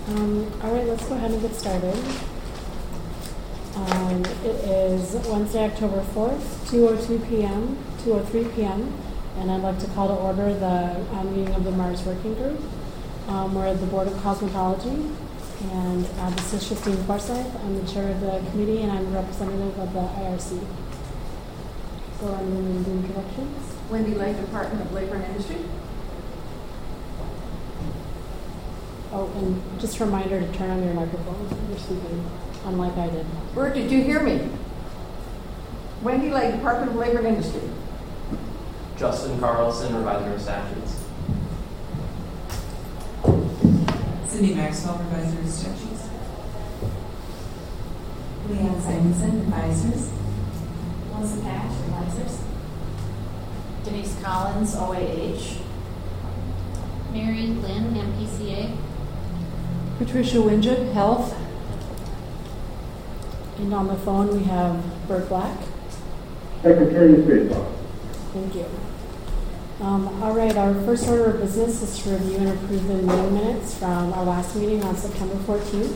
All right, let's go ahead and get started. It is Wednesday, October 4th, 2:03 p.m., and I'd like to call to order the meeting of the Mars Working Group. We're at the Board of Cosmetology, and this is Christine Forsyth. I'm the chair of the committee, and I'm a representative of the IRC. So I'm going to do introductions. Wendy Lake, Department of Labor and Industry. Oh, and just a reminder to turn on your microphone when you're speaking, unlike I did. Bert, did you hear me? Wendy Lake, Department of Labor and Industry. Justin Carlson, Revisor of Statutes. Cindy Maxwell, Revisor of Statutes. Leanne Simonson, Advisors. Melissa Patch, Advisors. Denise Collins, OAH. Mary Lynn, MPCA. Patricia Winget, Health. And on the phone we have Bert Black. Secretary of State's Office. Thank you. All right, our first order of business is to review and approve the meeting minutes from our last meeting on September 14th.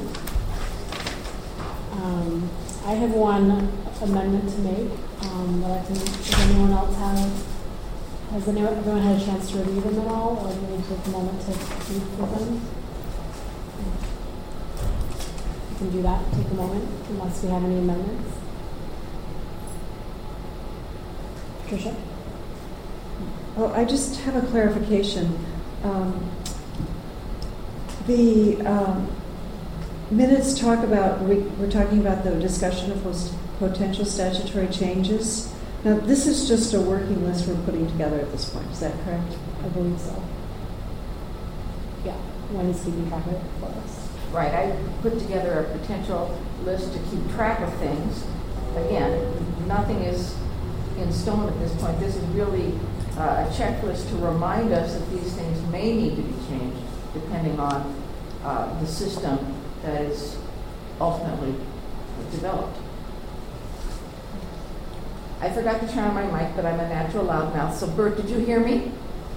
I have one amendment to make that does anyone else has everyone had a chance to review them at all, or do we need to take a moment to read through them? You can do that, take a moment, unless we have any amendments. Patricia? Well, I just have a clarification. The minutes talk about, we're talking about the discussion of potential statutory changes. Now, this is just a working list we're putting together at this point. Is that correct? I believe so. Yeah, Wendy's keeping track of it for us. Right, I put together a potential list to keep track of things. Again, nothing is in stone at this point. This is really a checklist to remind us that these things may need to be changed depending on the system that is ultimately developed. I forgot to turn on my mic, but I'm a natural loudmouth. So, Bert, did you hear me?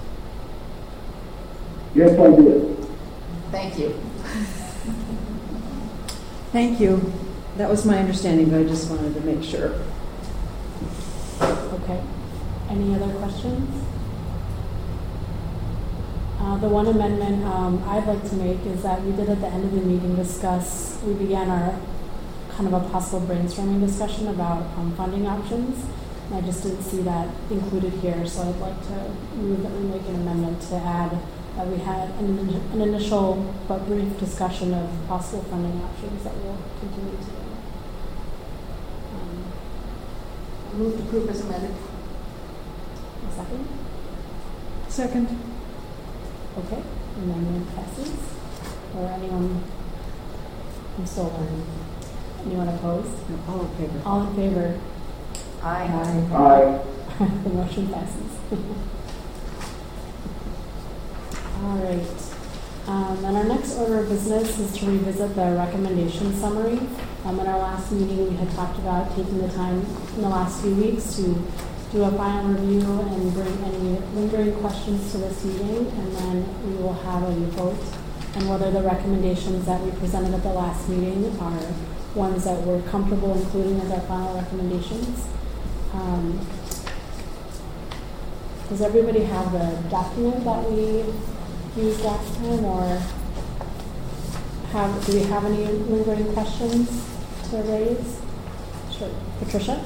Yes, I did. Thank you. Thank you. That was my understanding, but I just wanted to make sure. Okay. Any other questions? The one amendment I'd like to make is that we did at the end of the meeting we began our kind of a possible brainstorming discussion about funding options. And I just didn't see that included here, so I'd like to move that we make an amendment to add that we had an initial but brief discussion of possible funding options that we'll continue to do. Move to approve as amended. A second? Second. Okay, amendment passes. Or anyone? I'm still learning. Anyone opposed? No, all in favor. All in favor? Aye. Aye. The motion passes. All right. And our next order of business is to revisit the recommendation summary. In our last meeting, we had talked about taking the time in the last few weeks to do a final review and bring any lingering questions to this meeting, and then we will have a vote on whether the recommendations that we presented at the last meeting are ones that we're comfortable including as our final recommendations. Does everybody have the document that we used last time, or do we have any lingering questions to raise? Sure. Patricia?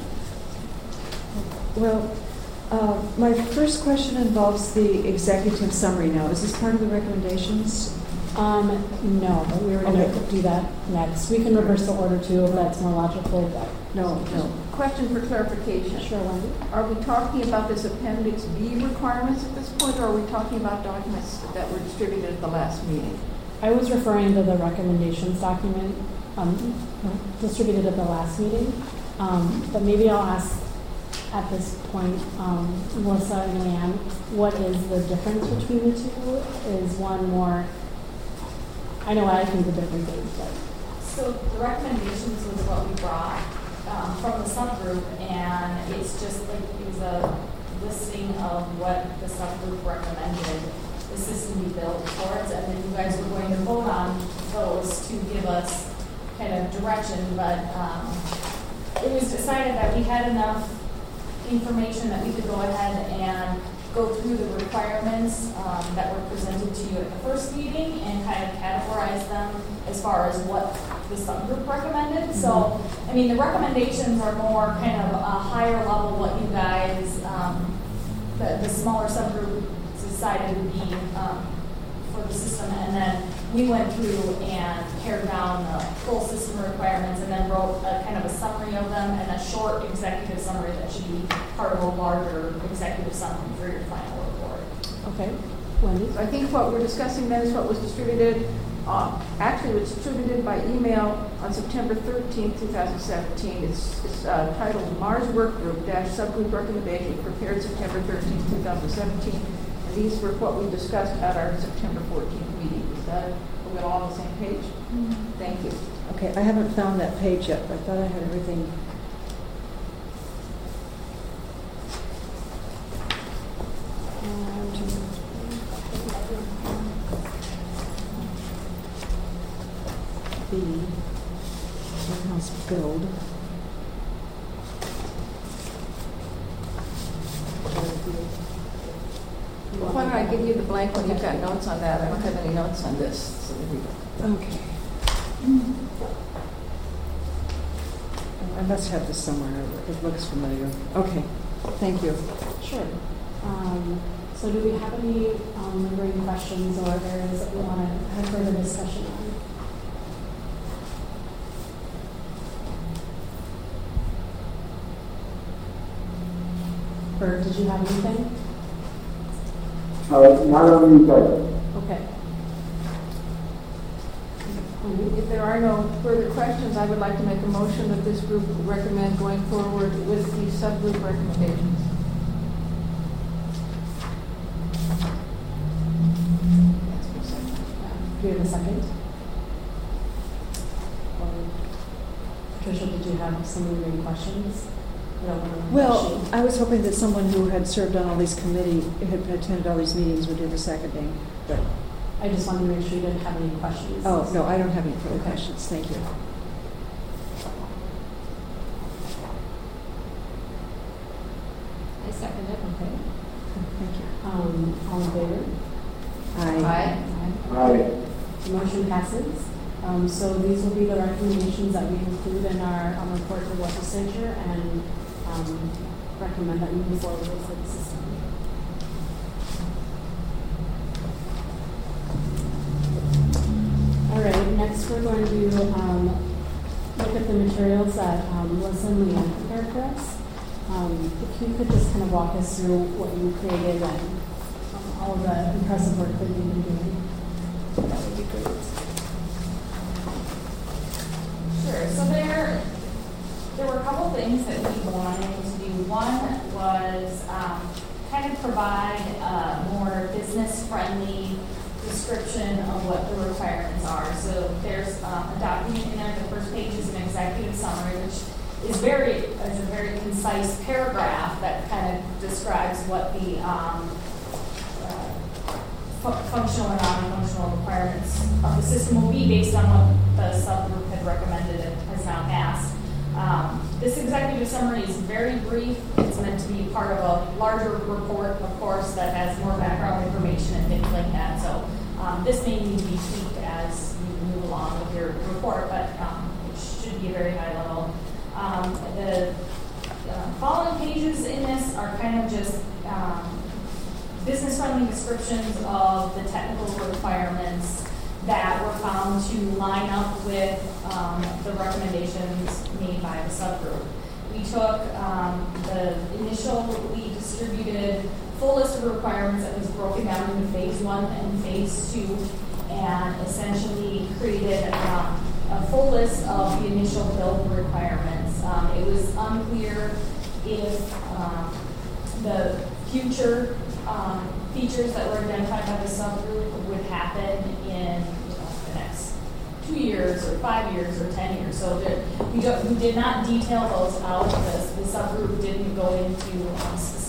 Well, my first question involves the executive summary now. Is this part of the recommendations? No, but we were going to do that next. We can reverse the order too if that's more logical. But No. Question for clarification. Sure, Wendy. Are we talking about this Appendix B requirements at this point, or are we talking about documents that were distributed at the last meeting? I was referring to the recommendations document distributed at the last meeting, but maybe I'll ask at this point, Melissa and Leanne, what is the difference between the two? Is one more, I know I think the different things, but. So the recommendations was what we brought from the subgroup, and it's just like it was a listing of what the subgroup recommended. the system be built towards, and then you guys were going to vote on those to give us kind of direction, but it was decided that we had enough information that we could go ahead and go through the requirements that were presented to you at the first meeting and kind of categorize them as far as what the subgroup recommended. So, I mean, the recommendations are more kind of a higher level, what you guys, the smaller subgroup decided would be for the system, and then we went through and pared down the full system requirements and then wrote a kind of a summary of them and a short executive summary that should be part of a larger executive summary for your final report. Okay, Wendy? So I think what we're discussing then is what was distributed, actually it was distributed by email on September 13th, 2017. It's titled Mars Work Group - Subgroup Recommendation prepared September 13th, 2017. And these were what we discussed at our September 14th meeting. Is that, are we all on the same page? Mm-hmm. Thank you. Okay, I haven't found that page yet, but I thought I had everything. The in-house build. Well, why don't I give you the blank one? You've got notes on that. I don't have any notes on this. So there we go. Okay. I must have this somewhere. It looks familiar. Okay, thank you. Sure. So do we have any lingering questions or areas that we want to have further discussion on? Bert, did you have anything? Not on these items. Okay. If there are no further questions, I would like to make a motion that this group recommend going forward with the subgroup recommendations. Do we have a second? Patricia, did you have some lingering questions? Well, I was hoping that someone who had served on all these committees, had attended all these meetings, would do the seconding. But I just wanted to make sure you didn't have any questions. oh no, I don't have any further Okay. questions. Thank you. I second it. Okay. Thank you. All in favor? Aye. Aye. The motion passes. So these will be the recommendations that we include in our report to the legislature and recommend that we move forward with the system. All right, next we're going to look at the materials that Melissa and Leanne prepared for us. If you could just kind of walk us through what you created and all of the impressive work that you've been doing, that would be great. Sure. So there were a couple things that we wanted to do. One was kind of provide a more business-friendly description of what the requirements are. So there's a document in there. The first page is an executive summary, which is a very concise paragraph that kind of describes what the functional and non-functional requirements of the system will be based on what the subgroup had recommended and has now passed. This executive summary is very brief. It's meant to be part of a larger report, of course, that has more background information and things like that. So this may need to be tweaked as you move along with your report, but it should be a very high level. The following pages in this are kind of just business-friendly descriptions of the technical requirements that were found to line up with the recommendations made by the subgroup. We took the initially distributed full list of requirements that was broken down into phase 1 and phase 2 and essentially created a full list of the initial build requirements. It was unclear if the future features that were identified by the subgroup would happen in the next 2 years or 5 years or 10 years. So we did not detail those out. The subgroup didn't go into specific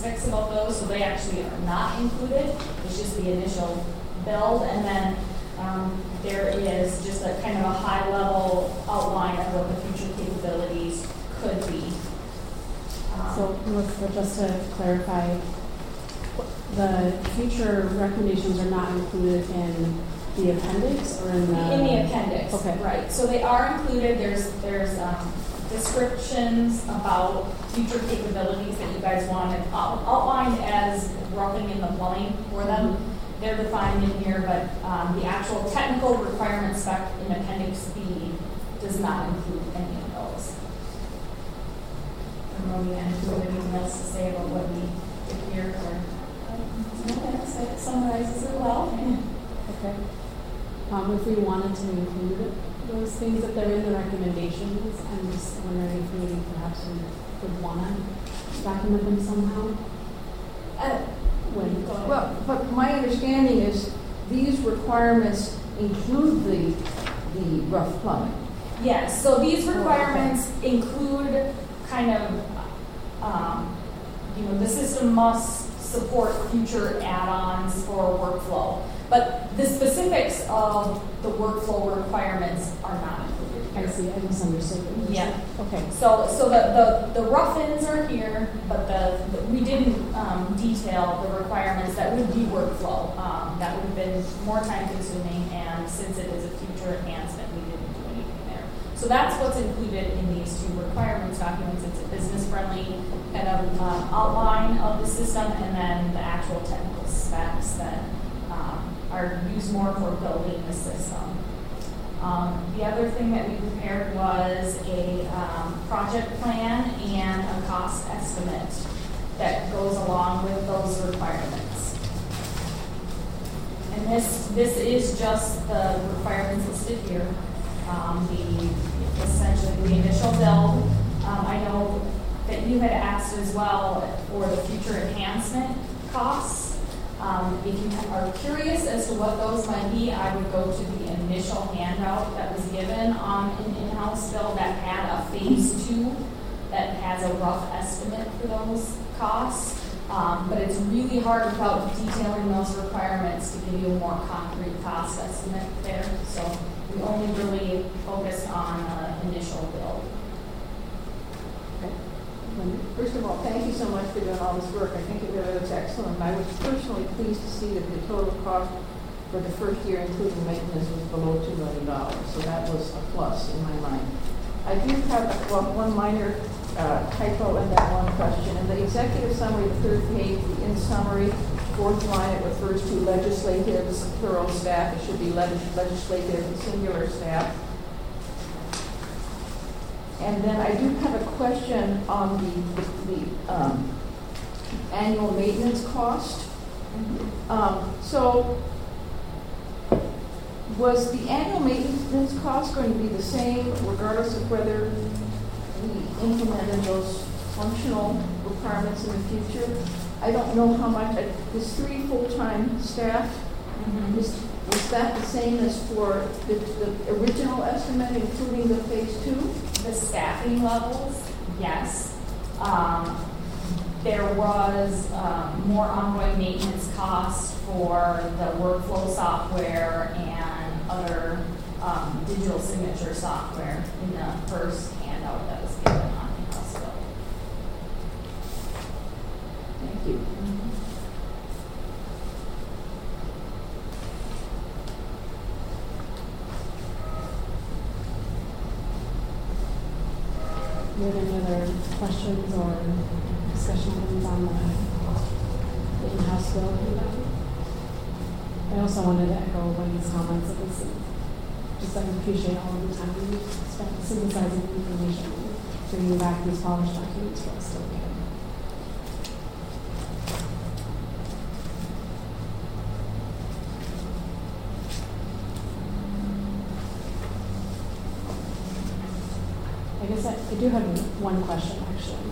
specifics about those, so they actually are not included. It's just the initial build, and then there is just a kind of a high-level outline of what the future capabilities could be. So, Melissa, just to clarify, the future recommendations are not included in the appendix or in the appendix, Okay. right. So they are included. There's descriptions about future capabilities that you guys wanted outlined as roughing in the plumbing for them. They're defined in here, but the actual technical requirement spec in Appendix B does not include any of those. I don't know if you have anything else to say about what we did here, or that summarizes it well. Okay. If we wanted to include those things that they're in the recommendations, I'm just wondering if maybe perhaps we would want to document them somehow. Well, but my understanding is these requirements include the rough plumbing. Yes, so these requirements include kind of, the system must support future add-ons for workflow. But the specifics of the workflow requirements are not included here. I see, I misunderstood. Yeah. Okay. So the rough-ins are here, but we didn't detail the requirements that would be workflow. That would have been more time-consuming, and since it is a future enhancement, we didn't do anything there. So that's what's included in these two requirements documents. It's a business-friendly kind of outline of the system, and then the actual technical specs that are used more for building the system. The other thing that we prepared was a project plan and a cost estimate that goes along with those requirements. And this is just the requirements listed here. Essentially the initial build. I know that you had asked as well for the future enhancement costs. If you are curious as to what those might be, I would go to the initial handout that was given on an in-house bill that had a phase 2 that has a rough estimate for those costs. But it's really hard without detailing those requirements to give you a more concrete cost estimate there. So we only really focused on initial build. First of all, thank you so much for doing all this work. I think it really looks excellent. I was personally pleased to see that the total cost for the first year, including maintenance, was below $2 million. So that was a plus in my mind. I do have one minor typo and then one question. In the executive summary, the third page, in summary, fourth line, it refers to legislatives, plural staff. It should be legislative, singular staff. And then I do have a question on the annual maintenance cost. So was the annual maintenance cost going to be the same regardless of whether we implemented those functional requirements in the future? I don't know how much. There's 3 full-time staff. Mm-hmm. Was that the same as for the original estimate, including the phase 2? The staffing levels, yes. There was more ongoing maintenance costs for the workflow software and other digital signature software in the first handout that was given on in-house bill. Thank you. Do you have any other questions or discussion items on the in-house bill? I also wanted to echo Wendy's comments. It was just I appreciate all of the time you spent synthesizing information, bringing back these polished documents for us to look at. I guess I do have one question, actually.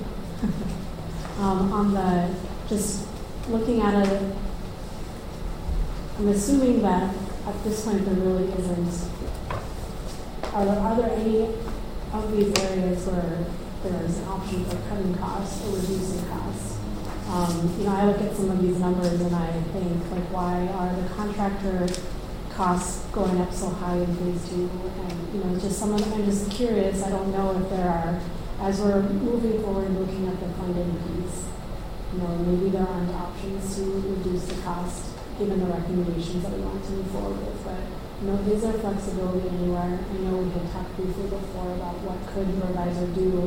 On the, just looking at it, I'm assuming that at this point there really isn't, are there any of these areas where there is an option for cutting costs or reducing costs? I look at some of these numbers and I think, like, why are the contractor costs going up so high in phase 2? And, just some of them, I'm just curious. I don't know if there are, as we're moving forward looking at the funding piece, maybe there aren't options to reduce the cost given the recommendations that we want to move forward with. But, is there flexibility anywhere? I know we had talked briefly before about what could your advisor do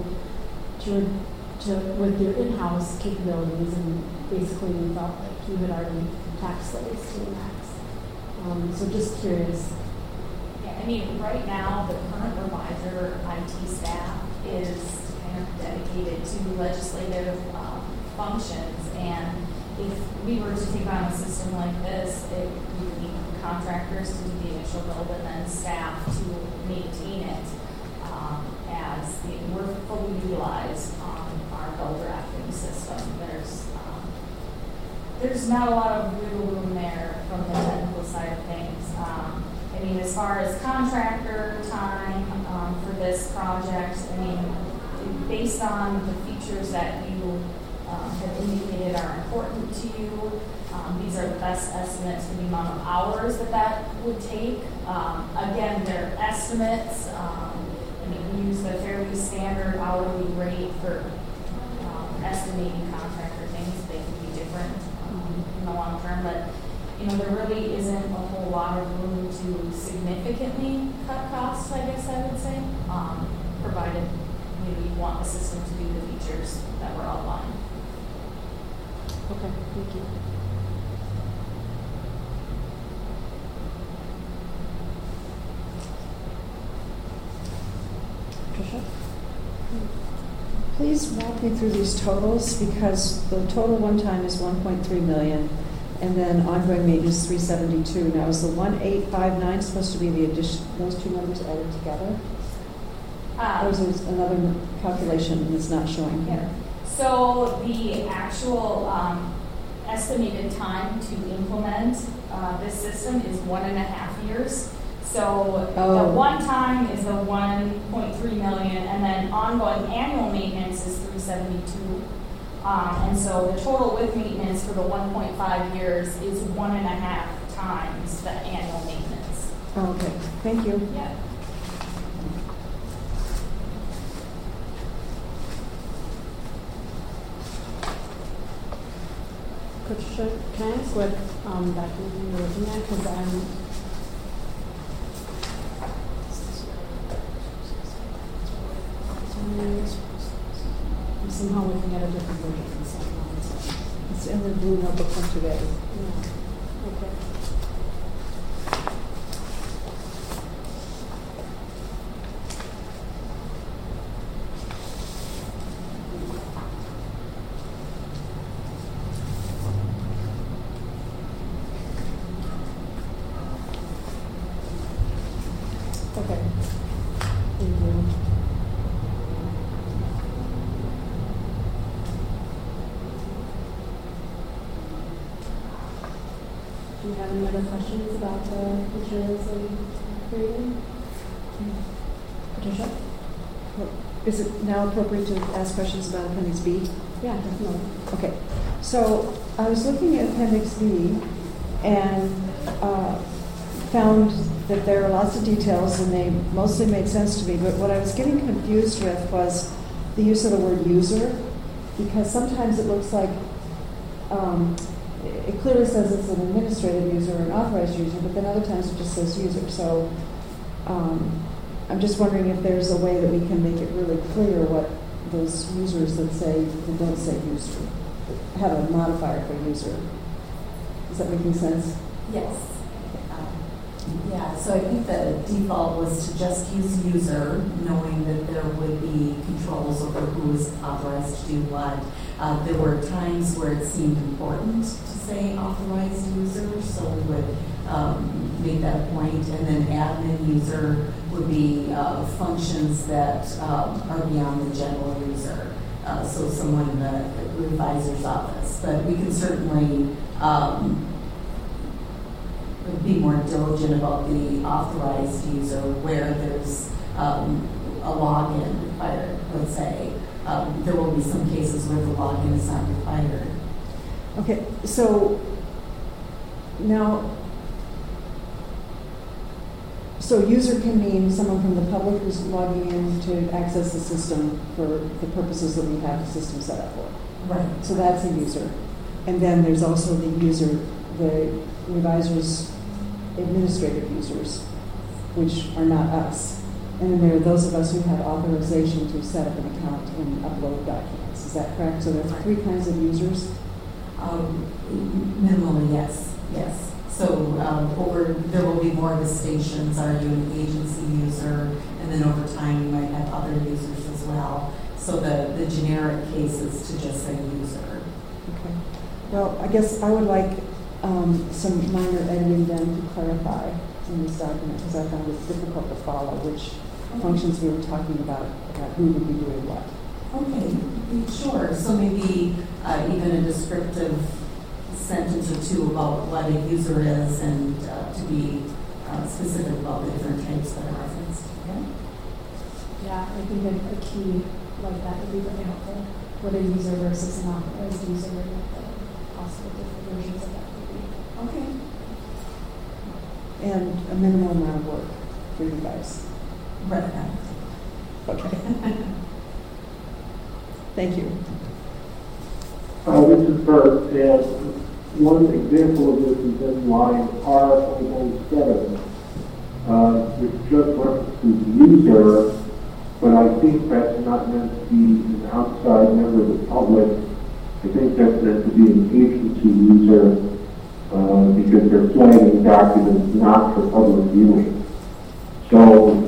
with your in-house capabilities, and basically we felt like you had already taxed those to the max. So just curious. Yeah, right now, the current revisor IT staff is kind of dedicated to legislative functions, and if we were to take on a system like this, we would need contractors to do the initial build and then staff to maintain it as we're fully utilized on our bill drafting system. There's not a lot of wiggle room there from the technical side of things. As far as contractor time for this project, based on the features that you have indicated are important to you, these are the best estimates for the amount of hours that would take. Again, they're estimates. We use the fairly standard hourly rate for estimating contractor things. They can be different in the long term, but there really isn't a whole lot of room to significantly cut costs, I guess I would say, provided you want the system to do the features that were outlined. Okay, thank you. Tricia? Please walk me through these totals, because the total one time is 1.3 million, and then ongoing maintenance 372. Now, is the 1859 supposed to be the addition, those two numbers added together? Or is there another calculation that's not showing here? So the actual estimated time to implement this system is 1.5 years. So the one time is the 1.3 million, and then ongoing annual maintenance is 372. And so the total with maintenance for the 1.5 years is 1.5 times the annual maintenance. Oh, okay, thank you. Yeah. Patricia, can I ask what document you're looking at? Because I'm somehow looking at a different version. So It's in the blue notebook from today. yeah. Okay. Okay. Thank you. Do you have any other questions about the materials that we created? Patricia? Is it now appropriate to ask questions about Appendix B? Yeah, definitely. Okay, so I was looking at Appendix B and found that there are lots of details and they mostly made sense to me, but what I was getting confused with was the use of the word user, because sometimes it looks like it clearly says it's an administrative user or an authorized user, but then other times it just says user. So I'm just wondering if there's a way that we can make it really clear what those users that don't say user, have a modifier for user. Is that making sense? Yes. Yeah, so I think the default was to just use user, knowing that there would be controls over who is authorized to do what. There were times where it seemed important to say authorized user, so we would make that point. And then admin user would be functions that are beyond the general user. So someone in the advisor's office. But we can certainly be more diligent about the authorized user where there's a login required, let's say. There will be some cases where the login is not required. Okay, so now, so user can mean someone from the public who's logging in to access the system for the purposes that we have the system set up for. Right. So that's a user. And then there's also the user, the revisers, administrative users, which are not us. And then there are those of us who have authorization to set up an account and upload documents. Is that correct? So there are three kinds of users? Minimally, yes, yes. So there will be more distinctions. Are you an agency user? And then over time, you might have other users as well. So the generic case is to just say user. Okay. Well, I guess I would like some minor editing done to clarify in this document, because I found it difficult to follow which functions we were talking about who would be doing what. Okay, sure. So maybe even a descriptive sentence or two about what a user is and to be specific about the different types that are referenced. Okay? Yeah, I think a key like that would be very helpful. What a user versus an authorized user, and what the possible different versions of that would be. Okay. And a minimal amount of work for you guys. Right. Okay. Thank you. This is Bert, and one example of this is in line R007. It's just references user, but I think that's not meant to be an outside member of the public. I think that's meant to be an agency user because they're flagging documents not for public viewing. So,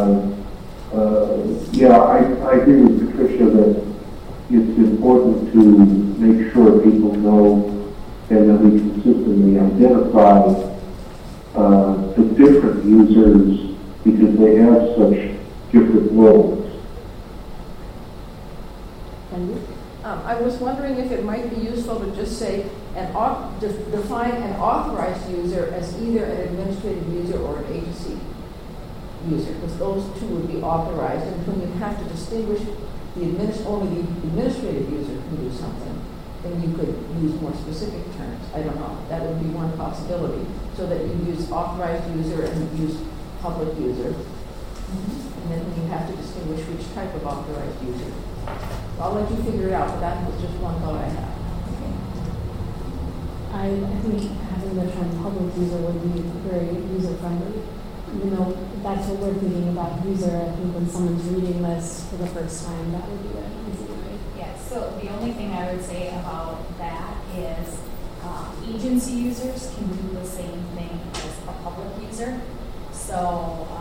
I agree with Patricia that it's important to make sure people know and that we consistently identify the different users because they have such different roles. I was wondering if it might be useful to just say, define an authorized user as either an administrative user or an agency user, because those two would be authorized, and when you have to distinguish only the administrative user can do something, then you could use more specific terms. I don't know. That would be one possibility, so that you use authorized user and use public user. And then you have to distinguish which type of authorized user. I'll let you figure it out, but that was just one thought I had. Okay. I think having the term public user would be very user-friendly. Even though that's what we're thinking about user, I think when someone's reading this for the first time, that would be an easy way. Yeah, so the only thing I would say about that is agency users can do the same thing as a public user. So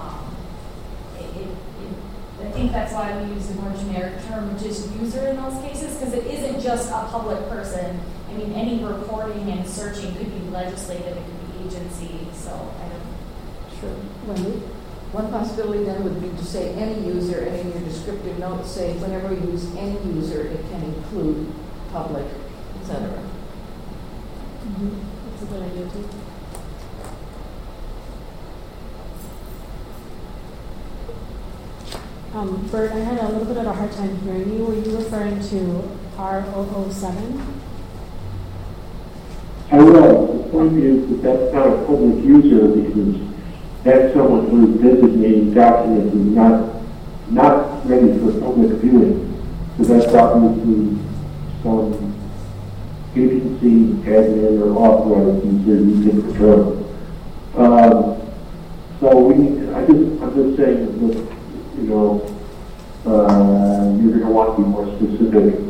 I think that's why we use the more generic term, which is user in those cases, because it isn't just a public person. I mean, any reporting and searching could be legislative, it could be agency, so I don't. Sure. Wendy? One possibility then would be to say any user, and in your descriptive notes say whenever you use any user, it can include public, etc. That's a good idea too. Bert, I had a little bit of a hard time hearing you. Were you referring to R007? I will. The point is that that's not a public user because that's someone who is designating documents as not ready for public viewing. So that's obviously some agency, admin, or authorized user using the term. I'm just saying that, you're going to want to be more specific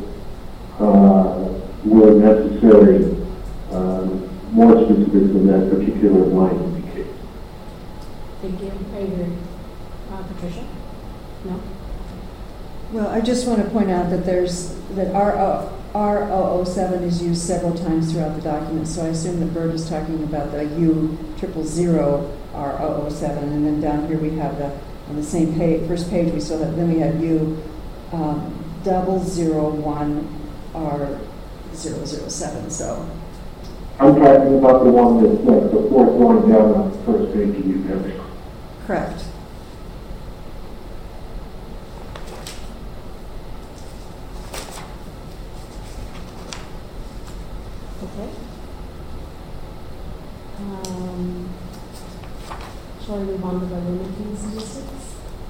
where necessary, more specific than that particular line indicates. Thank you. I agree. Patricia? No? Well, I just want to point out that R007 is used several times throughout the document, so I assume that Bert is talking about the U000 R007, and then down here we have on the same page, first page we still have, then we have U001 R007, so. I'm talking about the one that's like the fourth one down on the first page of the appendix. Correct. Shall we move on to the rulemaking statistics?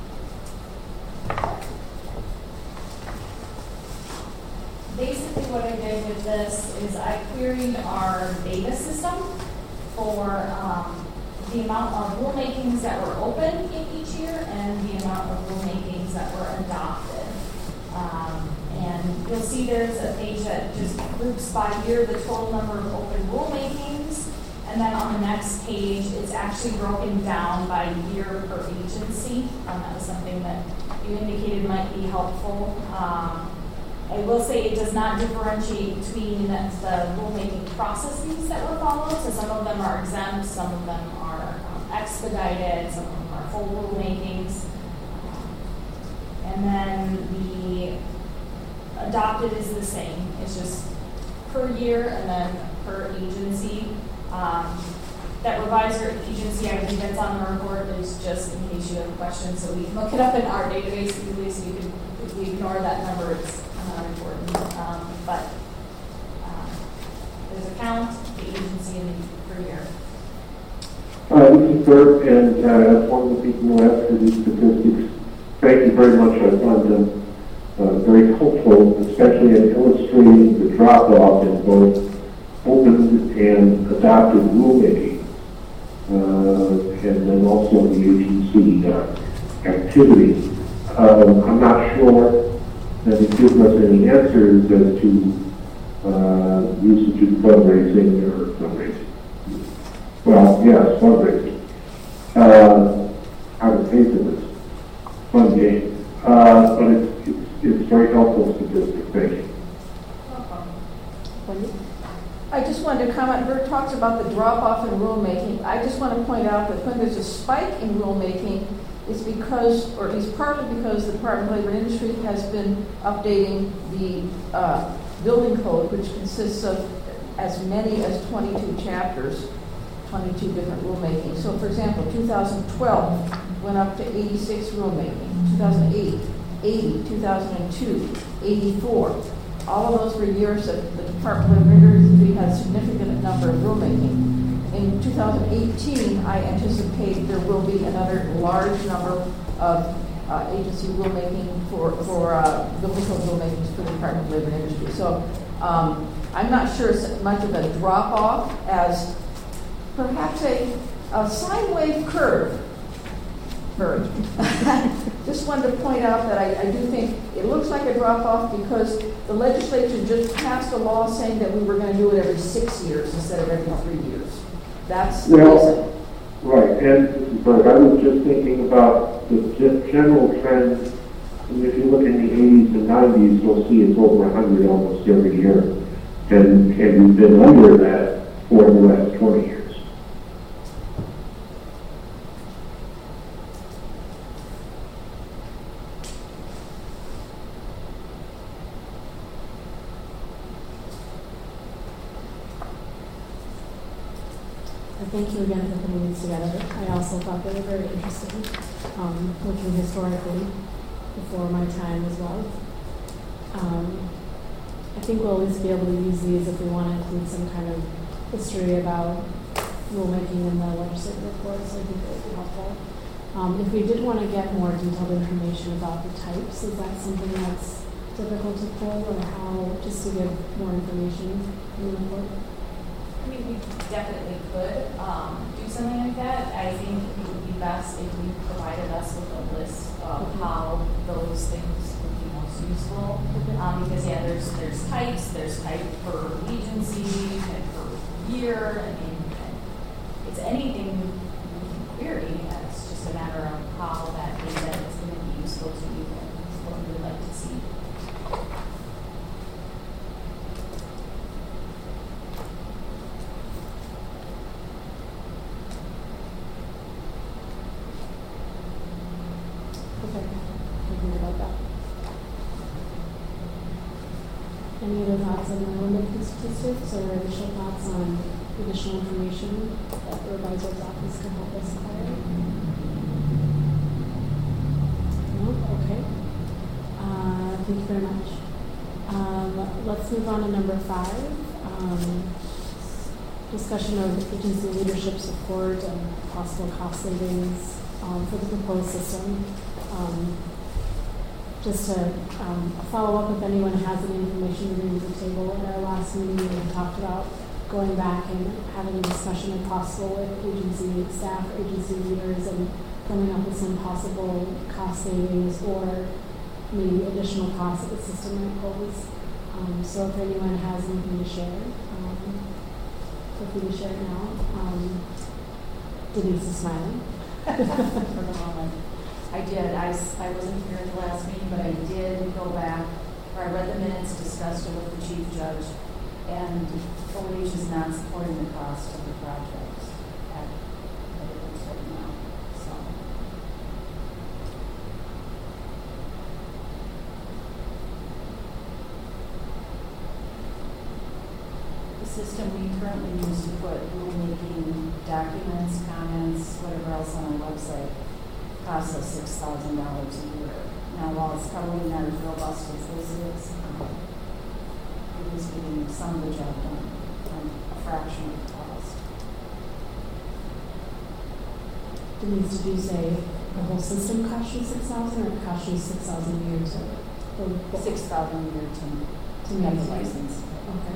Basically what I did with this is I queried our data system for the amount of rulemakings that were open in each year and the amount of rulemakings that were adopted. And you'll see there's a page that just groups by year the total number of open rulemakings. And then on the next page, it's actually broken down by year per agency. That was something that you indicated might be helpful. I will say it does not differentiate between the rulemaking processes that were followed. So some of them are exempt, some of them are expedited, some of them are full rulemakings. And then the adopted is the same. It's just per year and then per agency. That revisor agency, I believe that's on the report, is just in case you have questions. So we can look it up in our database easily, so you can, if we ignore that number, it's not important. But there's a count, the agency, and the per year. This is Bert, and as one of the people who asked for these statistics, thank you very much. I find them very helpful, especially in illustrating the drop-off in both open and adopted rulemaking, and then also the agency activity. I'm not sure that it gives us any answers as to usage of fundraising or fundraising. Well, yes, fundraising. How to pay for this. Fun game. But it's very helpful statistic. Thank you. I just wanted to comment, Bert talks about the drop-off in rulemaking. I just want to point out that when there's a spike in rulemaking, it's because, or at least partly because the Department of Labor and Industry has been updating the building code, which consists of as many as 22 chapters, 22 different rulemakings. So for example, 2012 went up to 86 rulemaking, 2008, 80, 2002, 84. All of those were years that the Department of Labor and Industry had a significant number of rulemaking. In 2018, I anticipate there will be another large number of agency rulemaking for building code rulemakings for the Department of Labor and Industry. So I'm not sure it's much of a drop-off as perhaps a sine wave curve. Just wanted to point out that I do think it looks like a drop-off because the legislature just passed a law saying that we were going to do it every 6 years instead of every 3 years. That's the reason. Right, and but I was just thinking about the general trend. If you look in the 80s and 90s, you'll see it's over 100 almost every year. And we've been under that for the last 20 years. Thank you again for putting these together. I also thought they were very interesting, looking historically before my time as well. I think we'll always be able to use these if we want to include some kind of history about rulemaking in the legislative reports. I think that would be helpful. If we did want to get more detailed information about the types, is that something that's difficult to pull, or how, just to give more information in the report? I mean, we definitely could do something like that. I think it would be best if you provided us with a list of how those things would be most useful. Because there's type per agency, type per year. I mean, it's anything we can query. It's just a matter of how that data is going to be useful to you and what we would like to see. Any other thoughts on the rulemaking statistics or additional thoughts on additional information that the revisor's office can help us acquire? No? Okay. Thank you very much. Let's move on to number 5. discussion of agency leadership support and possible cost savings for the proposed system. Just to follow up if anyone has any information to bring to the table. At our last meeting, we talked about going back and having a discussion if possible with agency staff, agency leaders, and coming up with some possible cost savings or maybe additional costs that the system might pose. So if anyone has anything to share, feel free to share it now. Denise is smiling. For the moment. I did. I wasn't here at the last meeting, but I did go back, or I read the minutes, discussed it with the chief judge, and OH is not supporting the cost of the project at it is right now. So. The system we currently use to put rulemaking documents, comments, whatever else on our website costs us $6,000 a year. Now, while it's probably not as robust as this is, it is getting some of the job done on a fraction of the cost. Denise, did you say the whole system cost you $6,000 or it cost you $6,000 a year to $6,000 a year to have the license. Okay.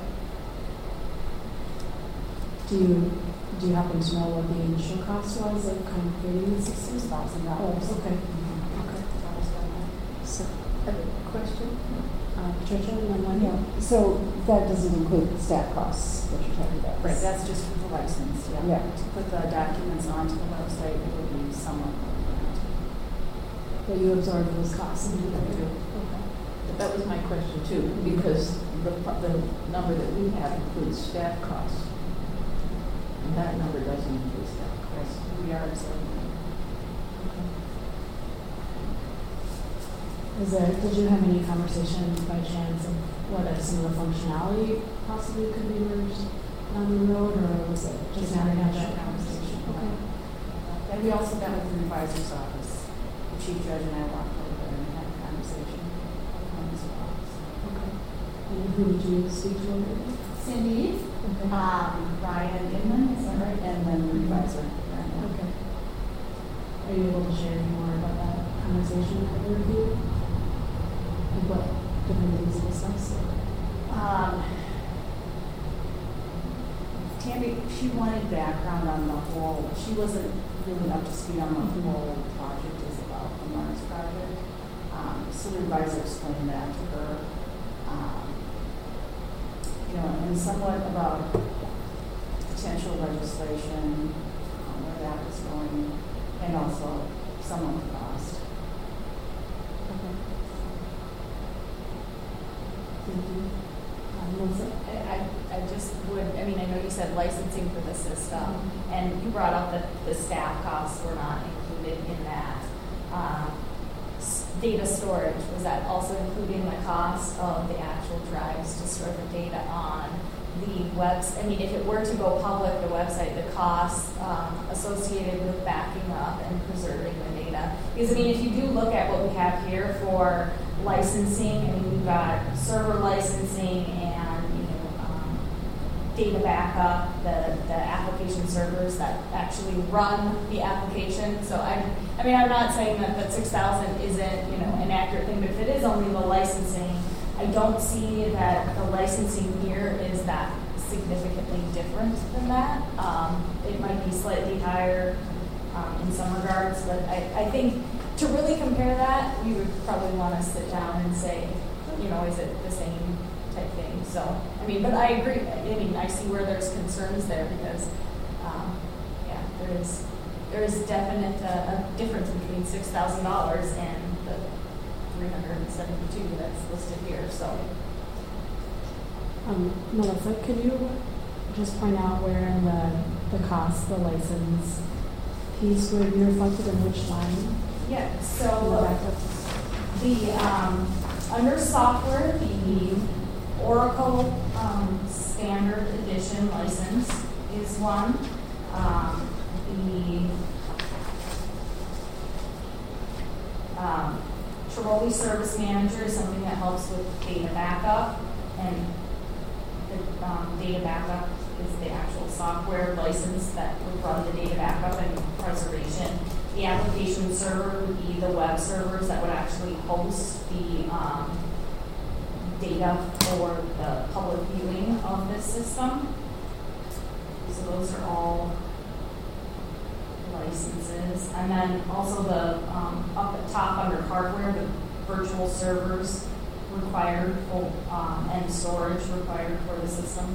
Do you happen to know what the initial cost was of kind of creating the system? $6,000. Oh, okay. Okay. So, A question? Patricia, and then Wendy? So that doesn't include the staff costs that you're talking about? Right, that's just for the license, yeah. Yeah. To put the documents onto the website, it would be somewhat more than that. But you absorb those costs into that too? Okay. But that was my question too, because the number that we have includes staff costs. And that number doesn't include staff costs. We are absorbing. Did you have any conversation by chance of whether some of the functionality possibly could be merged down the road, or was it just not have that that conversation? Okay. And we also met with the revisor's office. The chief judge and I walked over there and had a conversation as well. Okay. And who did you speak to over there? Cindy, Okay. Ryan Inman, is that right? And then the revisor. Okay. Are you able to share any more about that conversation that you reviewed? Like what different things you discussed? Tammy, she wanted background on the whole, she wasn't really up to speed on what the whole project is about, the Mars project. So the advisor explained that to her. And somewhat about potential legislation, where that was going, and also somewhat the cost. Okay. Thank you. Melissa? I just would, I know you said licensing for the system, and you brought up that the staff costs were not included in that. Data storage, was that also including the cost of the actual drives to store the data on the website? If it were to go public, the website, the costs associated with backing up and preserving the data. Because if you do look at what we have here for licensing, we've got server licensing and data backup, the application servers that actually run the application. So I'm not saying that 6,000 isn't an accurate thing, but if it is only the licensing, I don't see that the licensing here is that significantly different than that. It might be slightly higher in some regards, but I think to really compare that, you would probably want to sit down and say, is it the same type thing? So, but I agree. I see where there's concerns there because, there is definite a difference between $6,000 and the $372 that's listed here. So, Melissa, could you just point out where in the cost, the license piece would be reflected in which line? Yeah. So under software, the Oracle Standard Edition license is one. The Tiroli Service Manager is something that helps with data backup, and the data backup is the actual software license that would run the data backup and preservation. The application server would be the web servers that would actually host the data for the public viewing of this system. So those are all licenses. And then also the up at top under hardware, the virtual servers required for, and storage required for the system.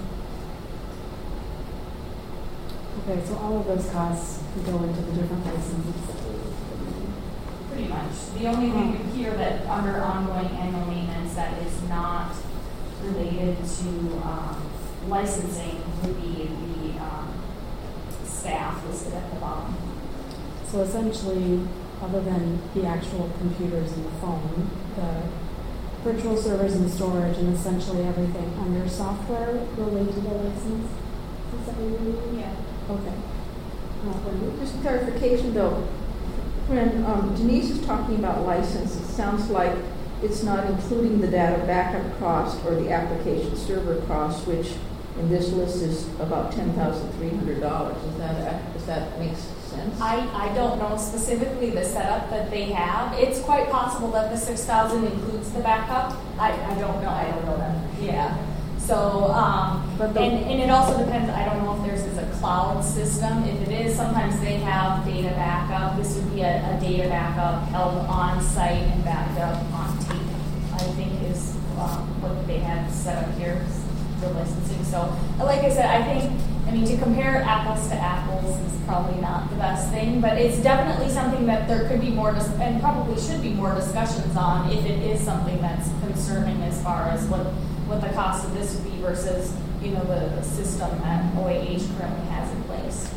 Okay, so all of those costs go into the different licenses. Pretty much. The only thing here that under ongoing annual maintenance that is not related to licensing would be the staff listed at the bottom. So essentially, other than the actual computers and the phone, the virtual servers and storage, and essentially everything under software related to the license? Is that what you mean? Yeah. Okay. Just clarification though, when Denise is talking about license, it sounds like it's not including the data backup cost or the application server cost, which in this list is about $10,300. Does that make sense? I don't know specifically the setup that they have. It's quite possible that the 6,000 includes the backup. I don't know. I don't know that. Yeah. So, and it also depends. I don't know if theirs is a cloud system. If it is, sometimes they have data backup. This would be a data backup held on site and backed up on tape, I think is what they had set up here, the licensing. So, like I said, I mean, to compare apples to apples is probably not the best thing, but it's definitely something that there could be more, and probably should be more discussions on if it is something that's concerning as far as what the cost of this would be versus, you know, the system that OAH currently has in place.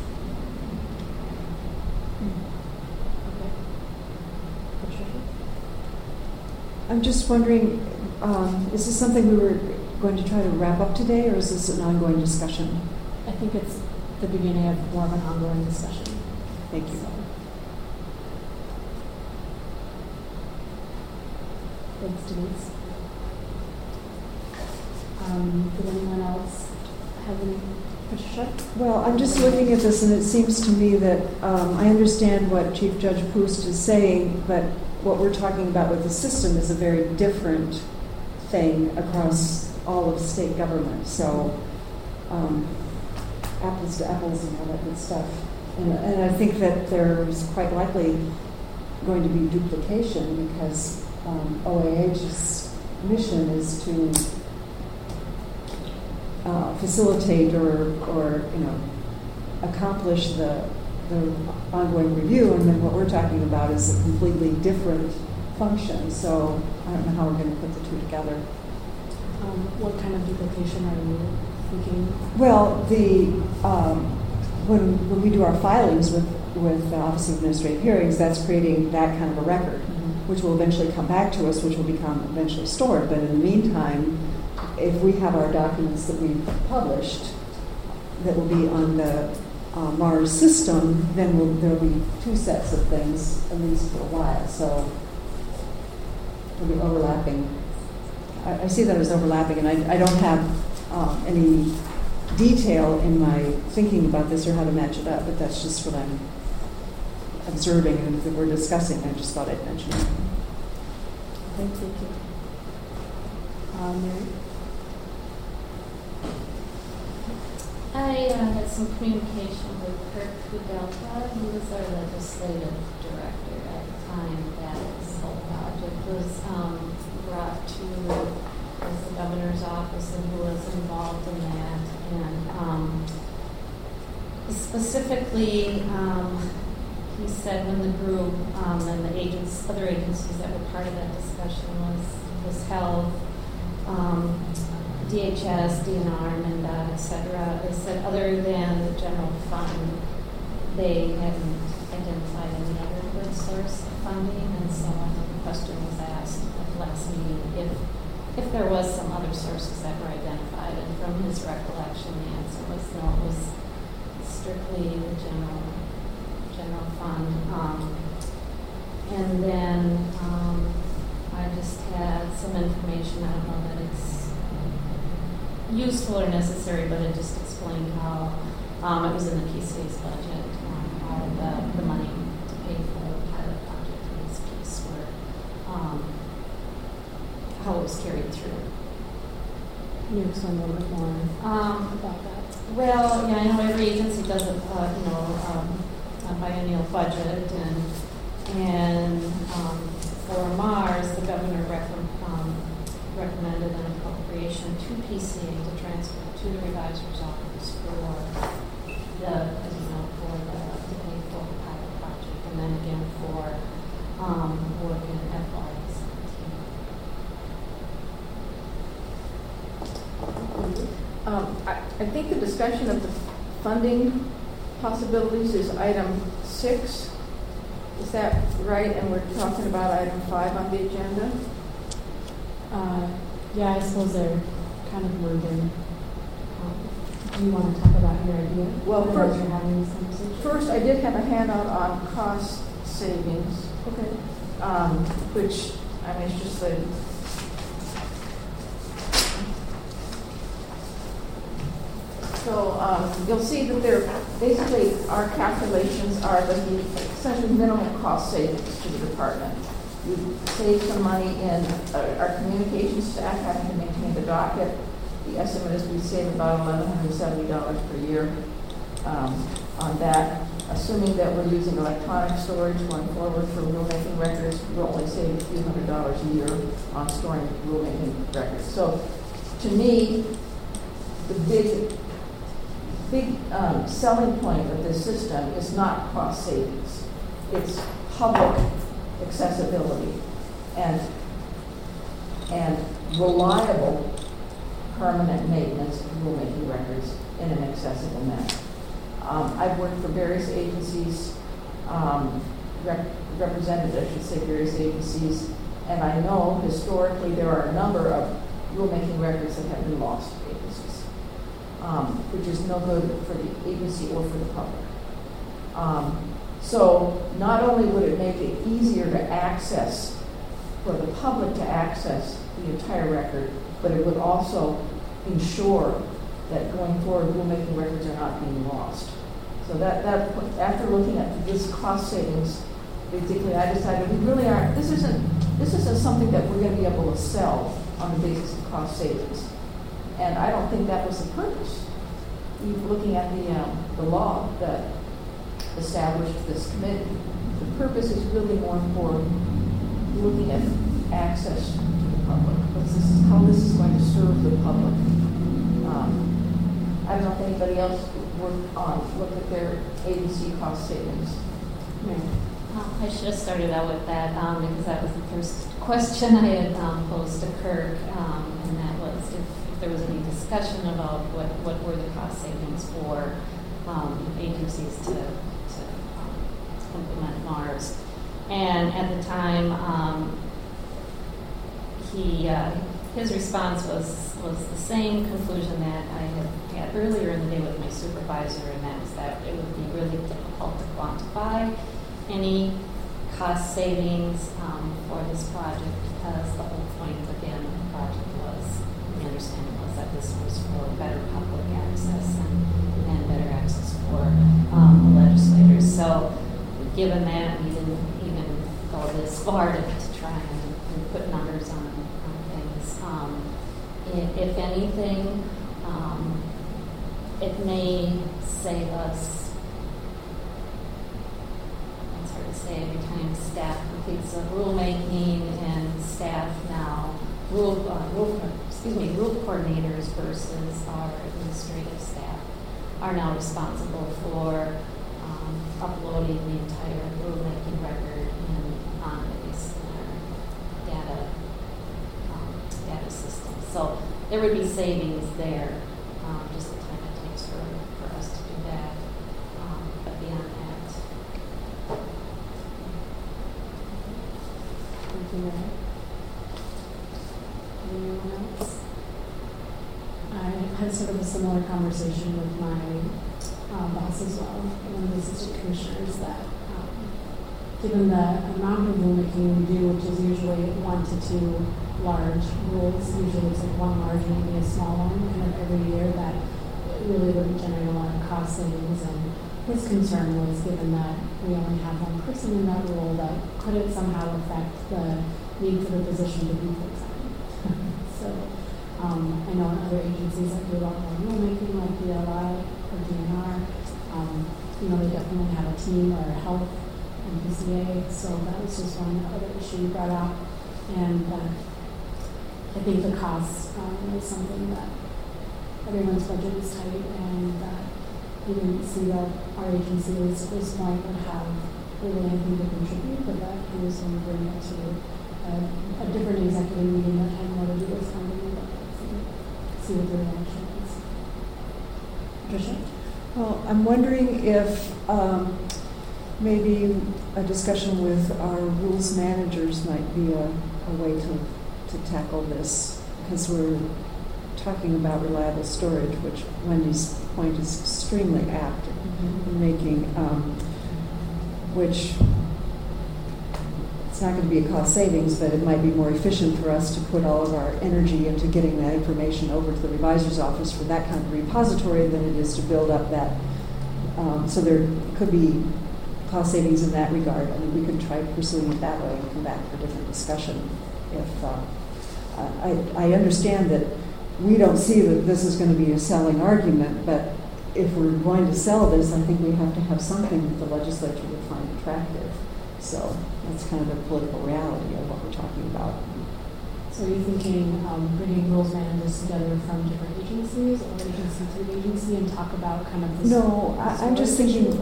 I'm just wondering, is this something we were going to try to wrap up today, or is this an ongoing discussion? I think it's the beginning of more of an ongoing discussion. Thank you. Thanks, Denise. Did anyone else have any? Patricia? Well, I'm just looking at this, and it seems to me that I understand what Chief Judge Poost is saying, but what we're talking about with the system is a very different thing across all of state government. So, apples to apples and all that good stuff. And I think that there's quite likely going to be duplication because OAH's mission is to facilitate or accomplish the ongoing review, and then what we're talking about is a completely different function. So I don't know how we're going to put the two together. What kind of duplication are you thinking? Well, when we do our filings with the Office of Administrative Hearings, that's creating that kind of a record, which will eventually come back to us, which will become eventually stored. But in the meantime, if we have our documents that we've published that will be on the MARS system, then there will be two sets of things, at least for a while. So it'll be overlapping. I see that as overlapping, and I don't have any detail in my thinking about this or how to match it up, but that's just what I'm observing and that we're discussing. I just thought I'd mention it. Thank you. Mary? I had some communication with Kirk Kudelka, who was our legislative director at the time that this whole project was brought to the governor's office, and who was involved in that. And specifically, he said when the group and the other agencies that were part of that discussion was held, DHS, DNR, MnDOT, et cetera, they said other than the general fund, they hadn't identified any other good source of funding, and so the question was asked at the last meeting if there was some other sources that were identified, and from his recollection, the answer was no, it was strictly the general fund. And then I just had some information, I don't know that it's useful or necessary, but it just explained how it was in the PCA's budget, all of the money to pay for the pilot project in this piece where how it was carried through. Can you explain a little bit more about that? Well, yeah, I know every agency does a biennial budget, and for Mars, the governor recommended an appropriation to PCA to transfer to the revisor's office for the, as you know, to pay for the pilot project, and then again for work in FY17. I think the discussion of the funding possibilities is item 6. Is that right? And we're talking about item 5 on the agenda? Yeah, I suppose they're kind of merging. Do you want to talk about your idea? Well, first, you're having this conversation. First, I did have a handout on cost savings. Okay. Which, I mean, it's just a So you'll see that there, basically, our calculations are the essentially minimal cost savings to the department. We save some money in our communications staff having to maintain the docket. The estimate is we save about $1,170 per year on that. Assuming that we're using electronic storage going forward for rulemaking records, we'll only save a few $100s a year on storing rulemaking records. So to me, the big selling point of this system is not cost savings. It's public accessibility and reliable permanent maintenance of rulemaking records in an accessible manner. I've worked for various agencies, represented, I should say, various agencies, and I know historically there are a number of rulemaking records that have been lost to agencies, which is no good for the agency or for the public. So not only would it make it easier to access, for the public to access the entire record, but it would also ensure that going forward rulemaking records are not being lost. So that after looking at this cost savings, basically I decided we really aren't, this isn't something that we're going to be able to sell on the basis of cost savings. And I don't think that was the purpose. Even looking at the law that established this committee, the purpose is really more for looking at access to the public. How this is going to serve the public. I don't know if anybody else looked at their agency cost savings. I should have started out with that because that was the first question I had posed to Kirk, and that was if there was any discussion about what were the cost savings for agencies to implement Mars. And at the time, his response was the same conclusion that I had earlier in the day with my supervisor, and that was that it would be really difficult to quantify any cost savings for this project because the whole point, again, of the project was, the understanding was that this was for better public access and better access for the legislators. So given that, we didn't even go this far to try and put numbers on things. If anything, it may save us, it's hard to say, every time staff completes a rulemaking and staff now, rule coordinators versus our administrative staff are now responsible for uploading the entire rulemaking record in OnBase in our data system. So there would be savings there, just the time it takes for us to do that. But beyond that, anyone else? I had sort of a similar conversation with my boss as well, one of the assistant commissioners, that given the amount of rulemaking we do, which is usually 1 to 2 large rules, usually it's like one large and maybe a small one, kind of every year, that it really wouldn't generate a lot of cost savings. And his concern was, given that we only have one person in that role, that could it somehow affect the need for the position to be full-time. So I know in other agencies that do a lot more rulemaking, like DLI or DNR, they definitely have a team or health and PCA, so that was just one other issue you brought up. And I think the cost is something that everyone's budget is tight, and that we didn't see that our agency at this point would have really anything to contribute, but that he was going to bring it to a different executive meeting that had more to do with funding, but see what the reaction is. Tricia? Well, I'm wondering if maybe a discussion with our rules managers might be a way to tackle this, because we're talking about reliable storage, which Wendy's point is extremely apt in making, which it's not going to be a cost savings, but it might be more efficient for us to put all of our energy into getting that information over to the revisor's office for that kind of repository than it is to build up that. So there could be cost savings in that regard. I mean, we could try pursuing it that way and come back for a different discussion. If I understand that we don't see that this is going to be a selling argument, but if we're going to sell this, I think we have to have something that the legislature would find attractive. So that's kind of the political reality of what we're talking about. So are you thinking bringing rules managers together from different agencies or agency to agency and talk about kind of this? No, I'm just thinking,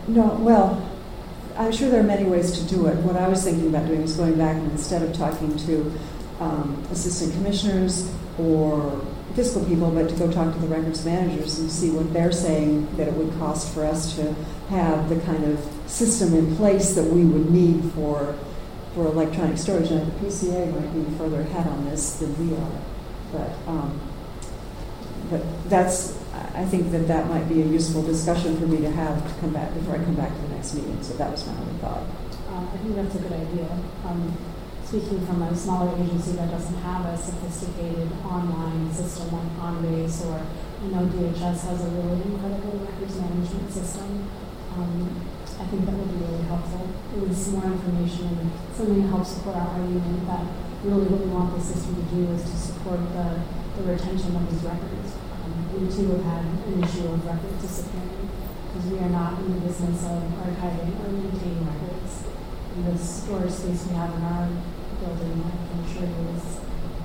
I'm sure there are many ways to do it. What I was thinking about doing is going back and instead of talking to assistant commissioners or fiscal people, but to go talk to the records managers and see what they're saying that it would cost for us to have the kind of system in place that we would need for electronic storage. Now, the PCA might be further ahead on this than we are, but that's, I think that might be a useful discussion for me to have to come back before I come back to the next meeting. So that was my only thought. I think that's a good idea. Speaking from a smaller agency that doesn't have a sophisticated online system like OnBase, or I know DHS has a really incredible records management system. I think that would be really helpful. It was more information and something that helps support our argument that really what we want the system to do is to support the retention of these records. We too have had an issue of record disappearing because we are not in the business of archiving or maintaining records. In the storage space we have in our building, I can assure you is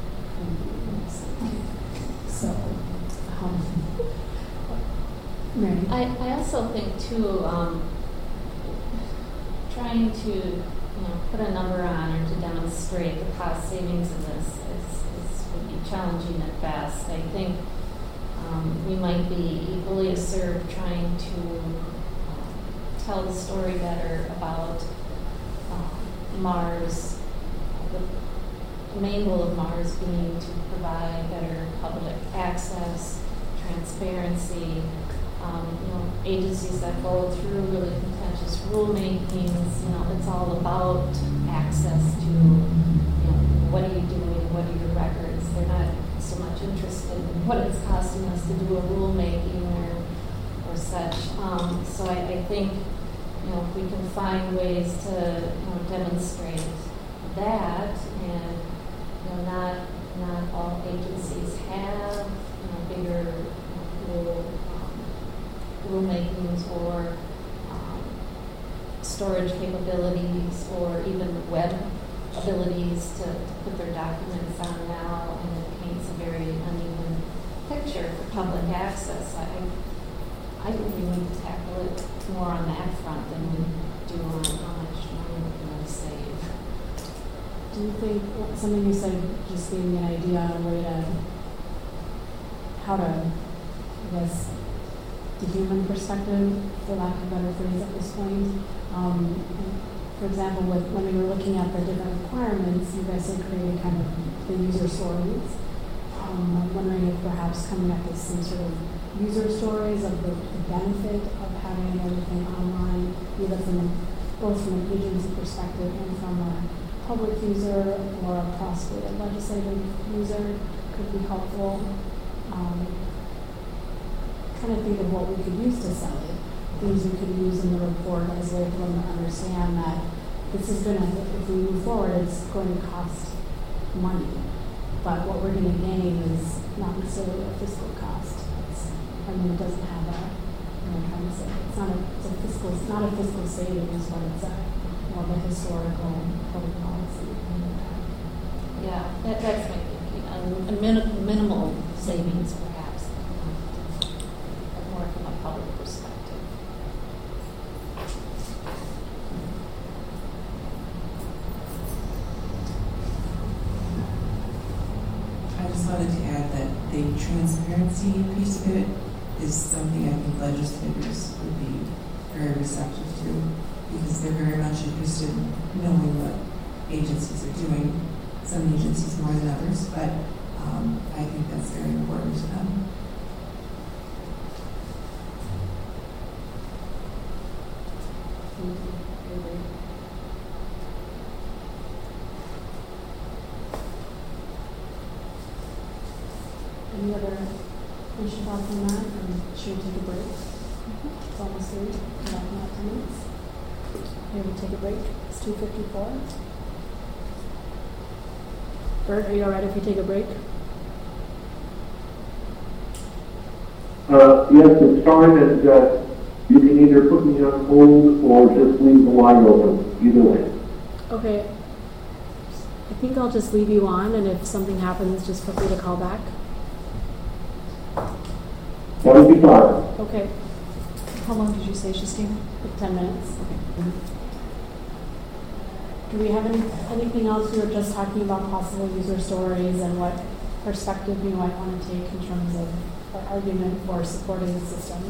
so. Mary? I also think too, trying to put a number on or to demonstrate the cost savings in this would be challenging at best. I think we might be equally as served trying to tell the story better about MARS, the main goal of MARS being to provide better public access, transparency. Agencies that go through really contentious rulemakings, it's all about access to, what are you doing, what are your records. They're not so much interested in what it's costing us to do a rulemaking or such. So I think, if we can find ways to demonstrate that, and not all agencies have bigger rulemakings or storage capabilities or even web abilities to put their documents on now, and it paints a very uneven picture for public access. I think we need to tackle it more on that front than we do on how much money we can save. Do you think something you said just gave me an idea on a way to how to, the human perspective, for lack of a better phrase at this point? For example, when we were looking at the different requirements, you guys had created kind of the user stories. I'm wondering if perhaps coming up with some sort of user stories of the benefit of having everything online, either from both from an agency perspective and from a public user or a possibly a legislative user could be helpful. Trying to think of what we could use to sell it. Things we could use in the report as a way for them to understand that this is going to, if we move forward, it's going to cost money. But what we're going to gain is not necessarily a fiscal cost. It doesn't have a, I'm trying to say, it's not a fiscal savings, but it's more of a historical public policy. Yeah, that's my thinking. A minimal savings, perhaps, but more from a public perspective. I just wanted to add that the transparency piece of it is something I think legislators would be very receptive to, because they're very much interested in knowing what agencies are doing. Some agencies more than others, but I think that's very important to them. Any other initial thoughts on that? Or should we take a break? It's almost 3, not 10 minutes. Maybe we'll take a break. It's 2:54. Bert, are you all right if we take a break? Yes, it's fine, and you can either put me on hold or just leave the line open, either way. Okay. I think I'll just leave you on, and if something happens, just feel free to call back. That would be fine. Okay. How long did you say, Justine? 10 minutes. Okay. Do we have anything else? We were just talking about possible user stories and what perspective we might want to take in terms of our argument for supporting the system.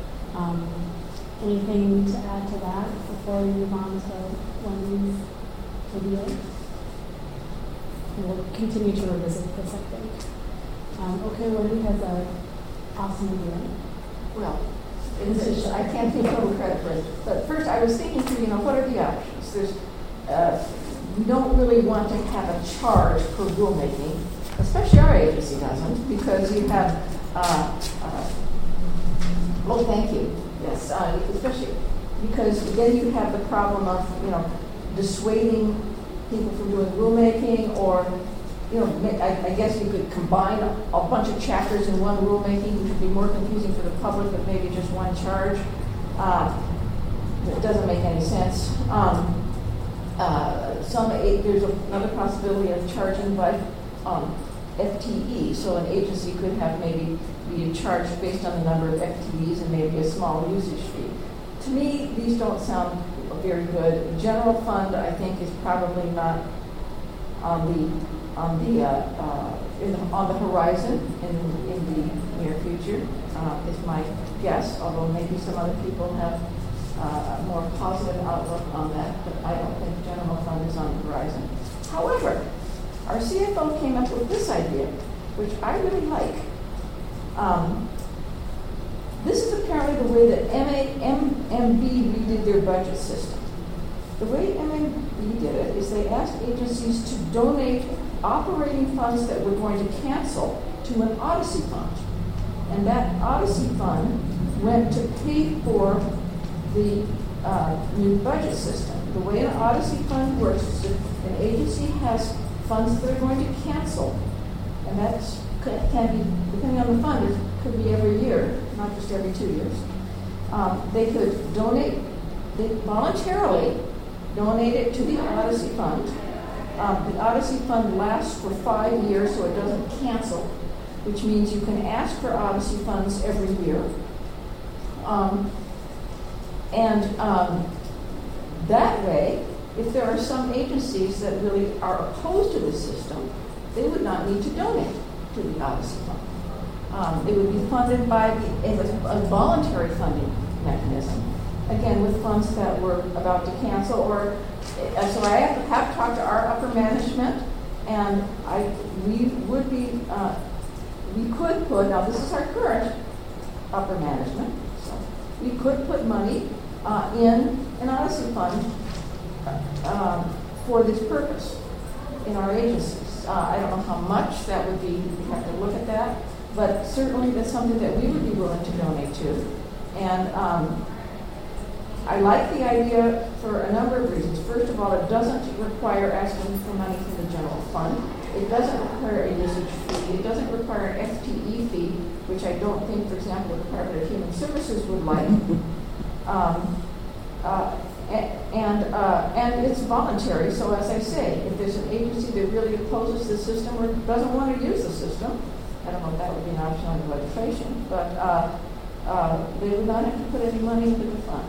Anything to add to that before we move on to Wendy's video? And we'll continue to revisit this, I think. Okay, Wendy has an awesome video. Well, I can't take total credit for it. But first, I was thinking through, what are the options? We don't really want to have a charge for rulemaking, especially our agency doesn't, because you have, thank you. Yes, especially because then you have the problem of, dissuading people from doing rulemaking, or, I guess you could combine a bunch of chapters in one rulemaking, which would be more confusing for the public, but maybe just one charge. It doesn't make any sense. There's another possibility of charging by FTE, so an agency could have maybe be charged based on the number of FTEs and maybe a small usage fee. To me, these don't sound very good. General fund, I think, is probably not on the horizon in the near future. Is my guess. Although maybe some other people have a more positive outlook on that, but I don't think general fund is on the horizon. However, our CFO came up with this idea, which I really like. This is apparently the way that MMB redid their budget system. The way MMB did it is they asked agencies to donate operating funds that we're going to cancel to an Odyssey fund. And that Odyssey fund went to pay for the new budget system. The way an Odyssey fund works is if an agency has funds that are going to cancel, and that can be, depending on the fund, it could be every year, not just every 2 years. They could donate, they voluntarily donate it to the Odyssey fund. The Odyssey fund lasts for 5 years, so it doesn't cancel, which means you can ask for Odyssey funds every year. That way, if there are some agencies that really are opposed to the system, they would not need to donate to the Odyssey fund. It would be funded by a voluntary funding mechanism, again, with funds that were about to cancel. So I have to talk to our upper management, and we could put, now this is our current upper management, so we could put money in an Odyssey fund for this purpose in our agencies. I don't know how much that would be, we have to look at that, but certainly that's something that we would be willing to donate to. And I like the idea for a number of reasons. First of all, it doesn't require asking for money from the general fund. It doesn't require a usage fee. It doesn't require an FTE fee, which I don't think, for example, the Department of Human Services would like. And it's voluntary. So as I say, if there's an agency that really opposes the system or doesn't want to use the system, I don't know if that would be an option under legislation, but they would not have to put any money into the fund.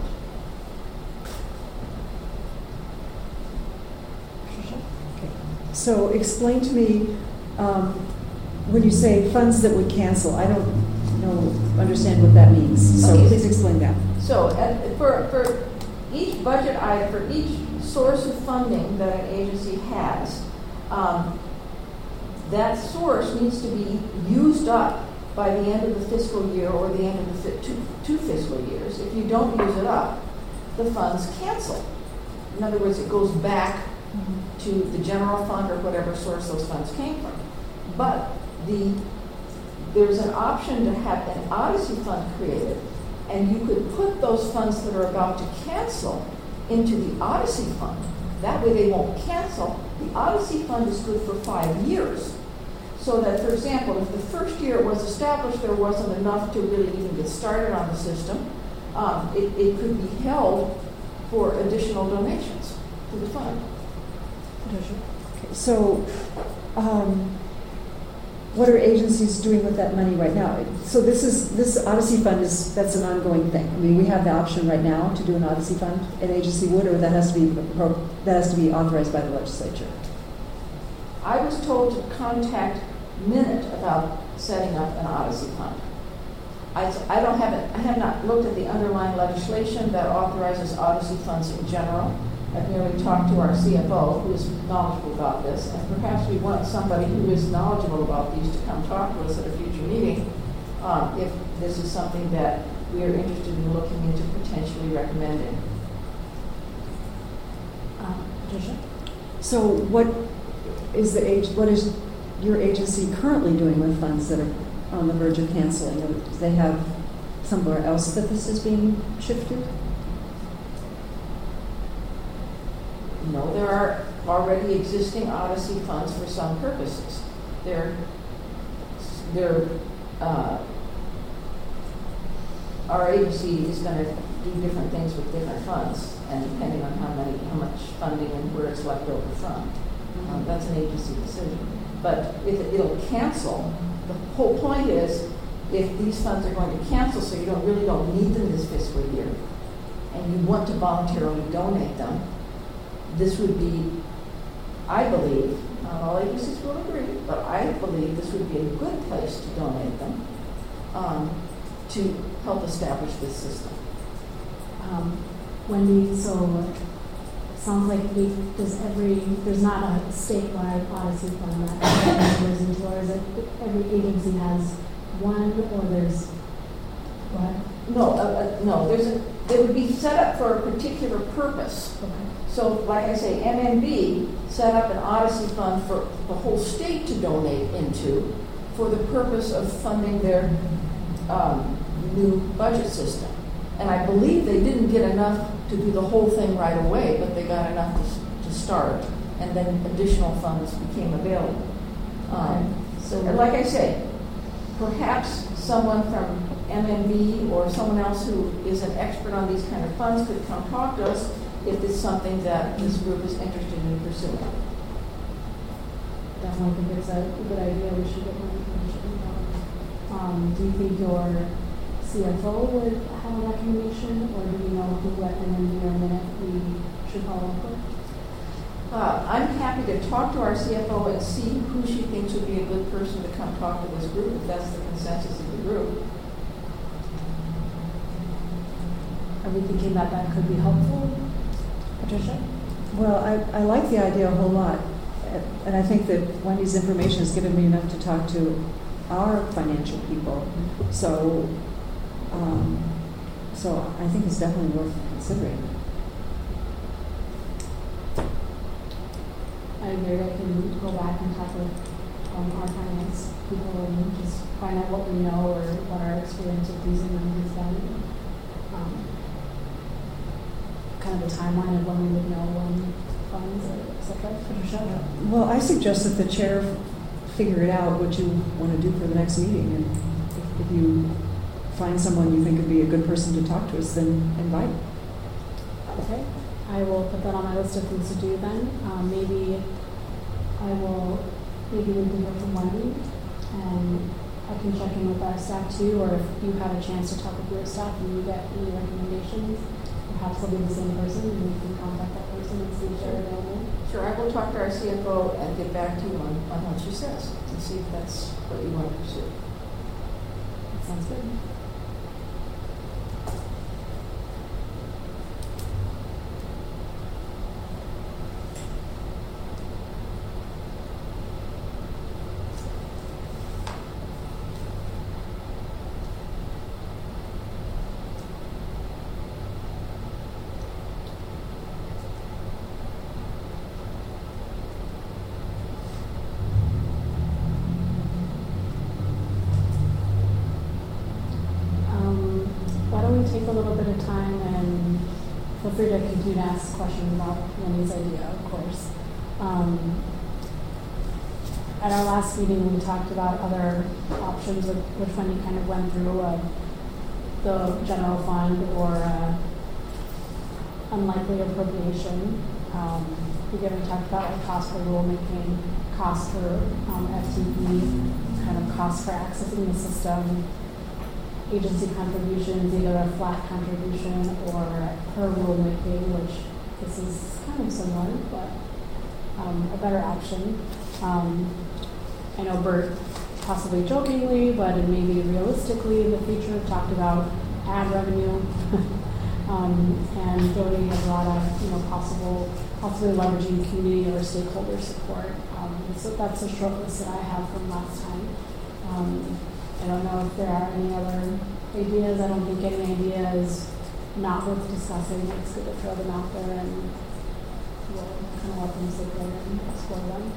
So explain to me, when you say funds that would cancel, I don't understand what that means. So Okay. please explain that. So for each budget item, for each source of funding that an agency has, that source needs to be used up by the end of the fiscal year or the end of the two fiscal years. If you don't use it up, the funds cancel. In other words, it goes back to the general fund or whatever source those funds came from. But there's an option to have an Odyssey fund created, and you could put those funds that are about to cancel into the Odyssey fund. That way they won't cancel. The Odyssey fund is good for 5 years. So that, for example, if the first year it was established there wasn't enough to really even get started on the system, it could be held for additional donations to the fund. Okay, so, what are agencies doing with that money right now? So this Odyssey fund that's an ongoing thing. I mean, we have the option right now to do an Odyssey fund. An agency would, or that has to be authorized by the legislature. I was told to contact Minute about setting up an Odyssey fund. I have not looked at the underlying legislation that authorizes Odyssey funds in general. I've merely talked to our CFO, who is knowledgeable about this, and perhaps we want somebody who is knowledgeable about these to come talk to us at a future meeting if this is something that we are interested in looking into potentially recommending. Patricia? So what is your agency currently doing with funds that are on the verge of canceling? Do they have somewhere else that this is being shifted? No, there are already existing Odyssey funds for some purposes. Our agency is going to do different things with different funds, and depending on how much funding and where it's left over from. That's an agency decision. But if it'll cancel, the whole point is if these funds are going to cancel, so you really don't need them this fiscal year, and you want to voluntarily donate them, this would be, I believe, not all agencies will agree, but I believe this would be a good place to donate them to help establish this system. Wendy, so sounds like there's not a statewide Odyssey fund that goes into, or is it every agency has one, or there's what? No, they would be set up for a particular purpose. Okay. So, like I say, MNB set up an Odyssey fund for the whole state to donate into for the purpose of funding their new budget system. And I believe they didn't get enough to do the whole thing right away, but they got enough to start, and then additional funds became available. So, like I say, perhaps someone from MNB or someone else who is an expert on these kind of funds could come talk to us if it's something that this group is interested in pursuing. Definitely think it's a good idea. We should get more information. Do you think your CFO would have a recommendation, or do you know who at MNB or Minute we should follow up with? I'm happy to talk to our CFO and see who she thinks would be a good person to come talk to this group, if that's the consensus of the group. Are we thinking that could be helpful, Patricia? Well, I like the idea a whole lot, and I think that Wendy's information has given me enough to talk to our financial people. So I think it's definitely worth considering. I agree, I can go back and talk with our finance people and just find out what we know or what our experience with using them has been. Kind of a timeline of when we would know when funds, et cetera. Patricia? Well, I suggest that the chair figure it out what you want to do for the next meeting. And if you find someone you think would be a good person to talk to us, then invite. Okay, I will put that on my list of things to do then. Maybe we can hear from Wendy, and I can check in with our staff too, or if you had a chance to talk with your staff and you get any recommendations, perhaps it'll be the same person and we can contact that person and see if they're available. Sure, I will talk to our CFO and get back to you on what she says and see if that's what you want to pursue. That sounds good. Why don't we take a little bit of time and feel free to continue to ask questions about Wendy's idea, of course. At our last meeting, we talked about other options, which Wendy kind of went through, the general fund or unlikely appropriation. We talked about like cost for rulemaking, cost for FTE, kind of cost for accessing the system, agency contributions, either a flat contribution or per rulemaking, which this is kind of similar, but a better option. I know Bert possibly jokingly, but maybe realistically in the future talked about ad revenue and donating a lot of possibly leveraging community or stakeholder support. So that's a short list that I have from last time. I don't know if there are any other ideas. I don't think any idea is not worth discussing. It's good to throw them out there and we'll kind of let them sit there and explore them.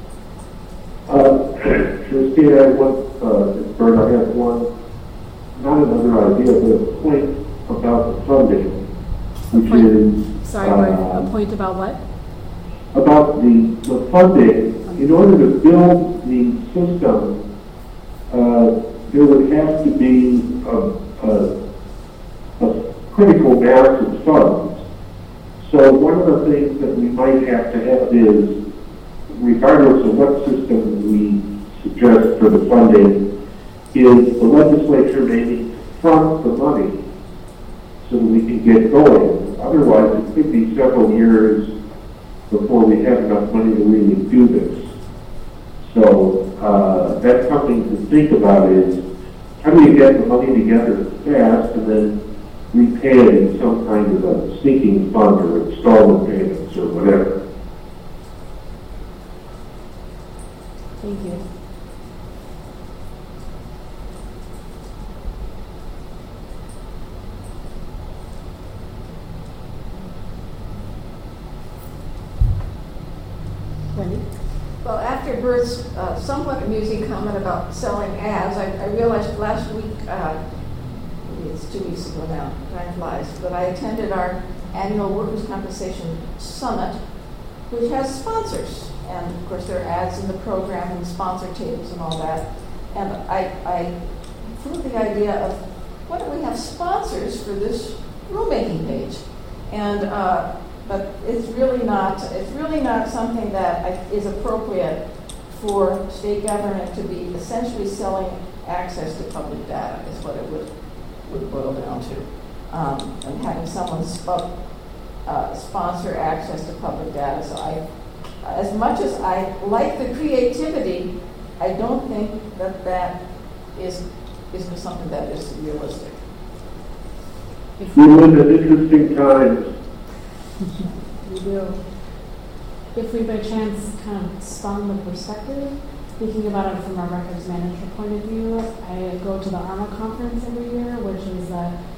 Christine, I have one, not another idea, but a point about the funding, which is... Sorry, a point about what? About the funding. In order to build the system, there would have to be a critical mass of funds. So one of the things that we might have to have is, regardless of what system we suggest for the funding, is the legislature may need to front the money so that we can get going. Otherwise, it could be several years before we have enough money to really do this. So that's something to think about is, how do you get the money together fast and then repay it in some kind of a sinking fund or installment payments or whatever? Thank you. Wendy? Well, after Bert's somewhat amusing comment about selling ads, I realized last week, maybe it's 2 weeks ago now, time flies, but I attended our annual Workers' Compensation Summit, which has sponsors. And of course, there are ads in the program and sponsor tables and all that. And I threw the idea of, why don't we have sponsors for this rulemaking page? And but it's really not something that is appropriate for state government to be essentially selling access to public data is what it would boil down to, and having someone sponsor access to public data. So as much as I like the creativity, I don't think that is something that is realistic. We live in interesting times. We do. If we by chance kind of spun the perspective, thinking about it from a records manager point of view, I go to the ARMA conference every year, which is a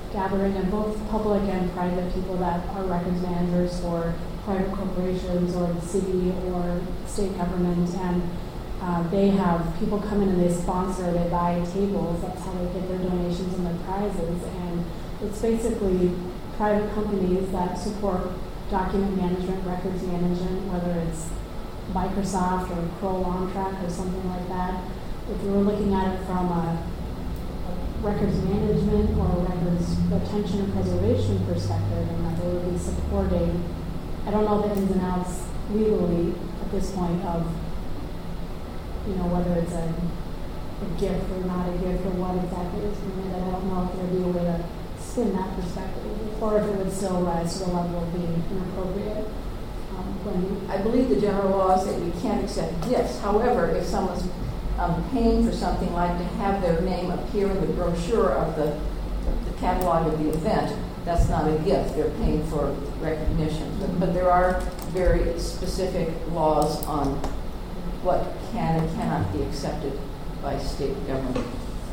gathering of both public and private people that are records managers for private corporations or the city or state government, and they have people come in and they sponsor, they buy tables, that's how they get their donations and their prizes, and it's basically private companies that support document management, records management, whether it's Microsoft or Kroll OnTrack or something like that. If we were looking at it from a records management or records retention and preservation perspective, and that they would be supporting, I don't know the ins and outs legally at this point of, whether it's a gift or not a gift or what exactly is being made. I don't know if there'd be a way to spin that perspective, or if it would still rise to the level of being inappropriate. I believe the general law is that we can't accept gifts. However, if someone's paying for something like to have their name appear in the brochure of the catalog of the event, that's not a gift. They're paying for recognition. But there are very specific laws on what can and cannot be accepted by state government.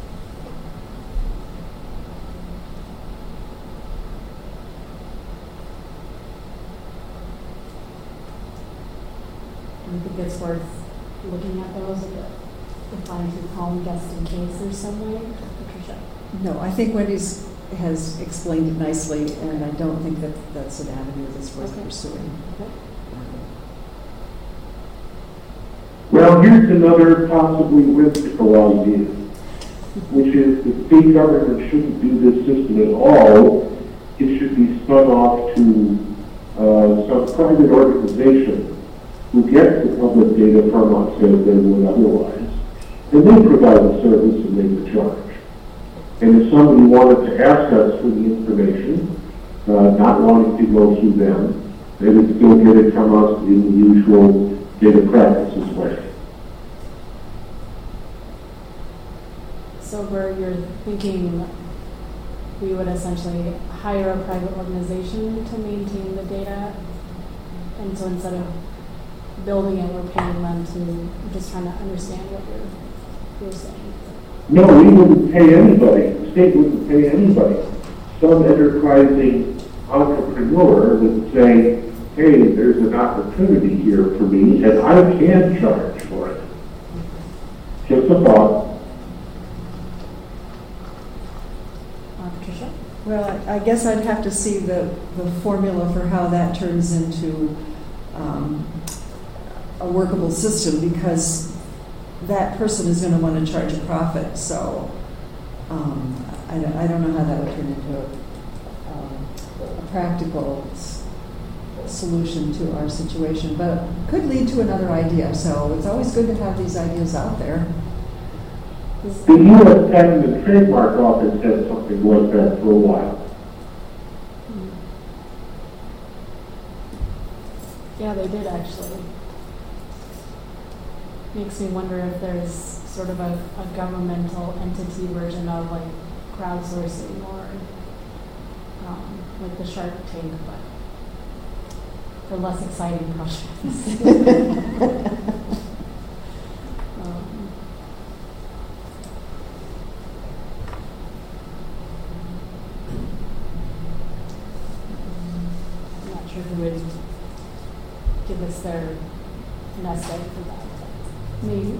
I think it's worth looking at those if fine-tooth comb just in case there's some way. Patricia? No, I think Wendy's has explained it nicely, and I don't think that that's an avenue that's worth pursuing. Okay. Well, here's another possibly whimsical idea, which is the state government shouldn't do this system at all. It should be spun off to some private organization who gets the public data from us as they would otherwise, and they provide the service and make the charge. And if somebody wanted to ask us for the information, not wanting to go through them, they would still get it from us in the usual data practices way. So where you're thinking we would essentially hire a private organization to maintain the data, and so instead of building it, we're paying them to, I'm just trying to understand what you're saying. No, we wouldn't pay anybody. The state wouldn't pay anybody. Some enterprising entrepreneur would say, hey, there's an opportunity here for me, and I can charge for it. Just a thought. Patricia? Well, I guess I'd have to see the formula for how that turns into a workable system, because that person is going to want to charge a profit. So I don't know how that would turn into a practical solution to our situation, but it could lead to another idea. So it's always good to have these ideas out there. The U.S. Patent and Trademark Office had something like that for a while. Yeah, they did actually. Makes me wonder if there's sort of a governmental entity version of like crowdsourcing or like the Shark Tank, but for less exciting projects. I'm not sure who would give us their nest egg for that. Maybe.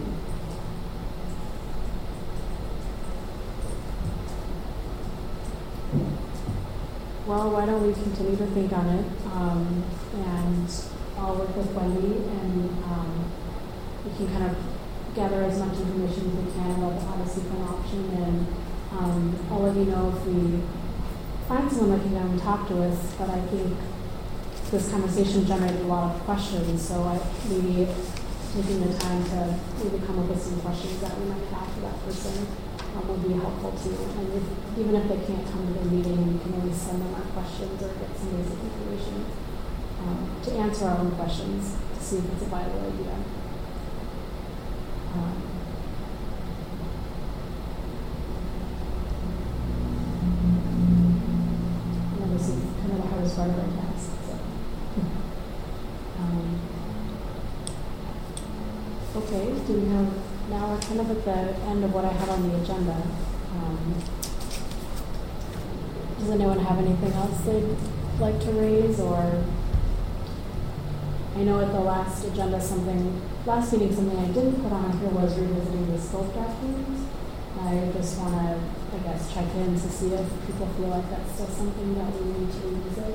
Well, why don't we continue to think on it, and I'll work with Wendy, and we can kind of gather as much information as we can about the Odyssey Fund option, and I'll let you know if we find someone that can come and talk to us. But I think this conversation generated a lot of questions, so maybe taking the time to maybe come up with some questions that we might have for that person would be helpful too. And even if they can't come to the meeting, we can always send them our questions or get some basic information to answer our own questions to see if it's a viable idea. And this is kind of the hardest part of our task. So. Okay, do we have, now we're kind of at the end of what I had on the agenda. Does anyone have anything else they'd like to raise, or? I know at the last agenda last meeting, something I didn't put on here was revisiting the scope documents. I just want to, I guess, check in to see if people feel like that's still something that we need to revisit.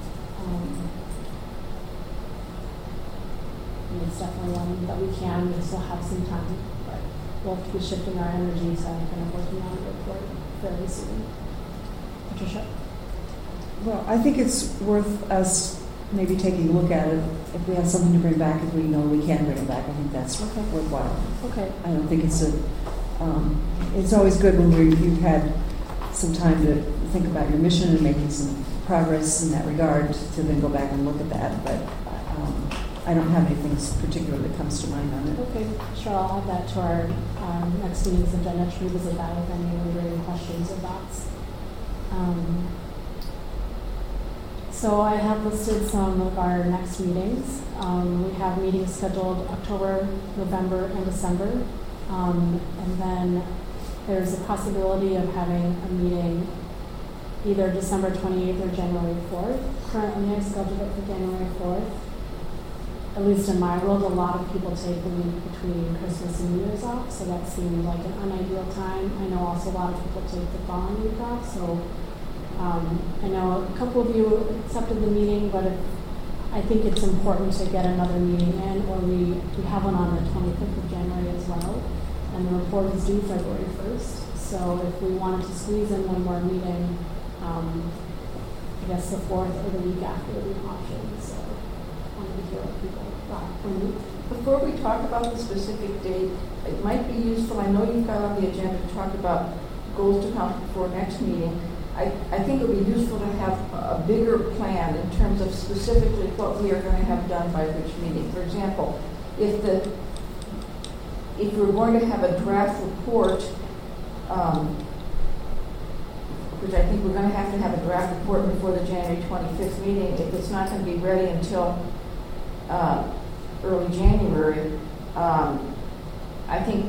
It's definitely one that we can, we still have some time, but we'll have to be shifting our energy to kind of working on a report fairly soon. Patricia? Well, I think it's worth us maybe taking a look at it. If we have something to bring back, if we know we can bring it back, I think that's worthwhile. Okay. I don't think it's it's always good when you've had some time to think about your mission and making some progress in that regard to then go back and look at that. But I don't have anything particular that comes to mind on it. Okay, sure. I'll add that to our next meeting's agenda to revisit that with any lingering questions or thoughts. So I have listed some of our next meetings. We have meetings scheduled October, November, and December. And then there's a possibility of having a meeting either December 28th or January 4th. Currently, I scheduled it for January 4th. At least in my world, a lot of people take the week between Christmas and New Year's off, so that seemed like an unideal time. I know also a lot of people take the following week off, so I know a couple of you accepted the meeting, but I think it's important to get another meeting in, or we have one on the 25th of January as well, and the report is due February 1st. So if we wanted to squeeze in one more meeting, I guess the 4th or the week after would be an option. So I wanted to hear what people thought. Before we talk about the specific date, it might be useful, I know you've got on the agenda to talk about goals to come for next meeting. I think it would be useful to have a bigger plan in terms of specifically what we are going to have done by which meeting. For example, if we're going to have a draft report, which I think we're going to have a draft report before the January 25th meeting, if it's not going to be ready until early January, I think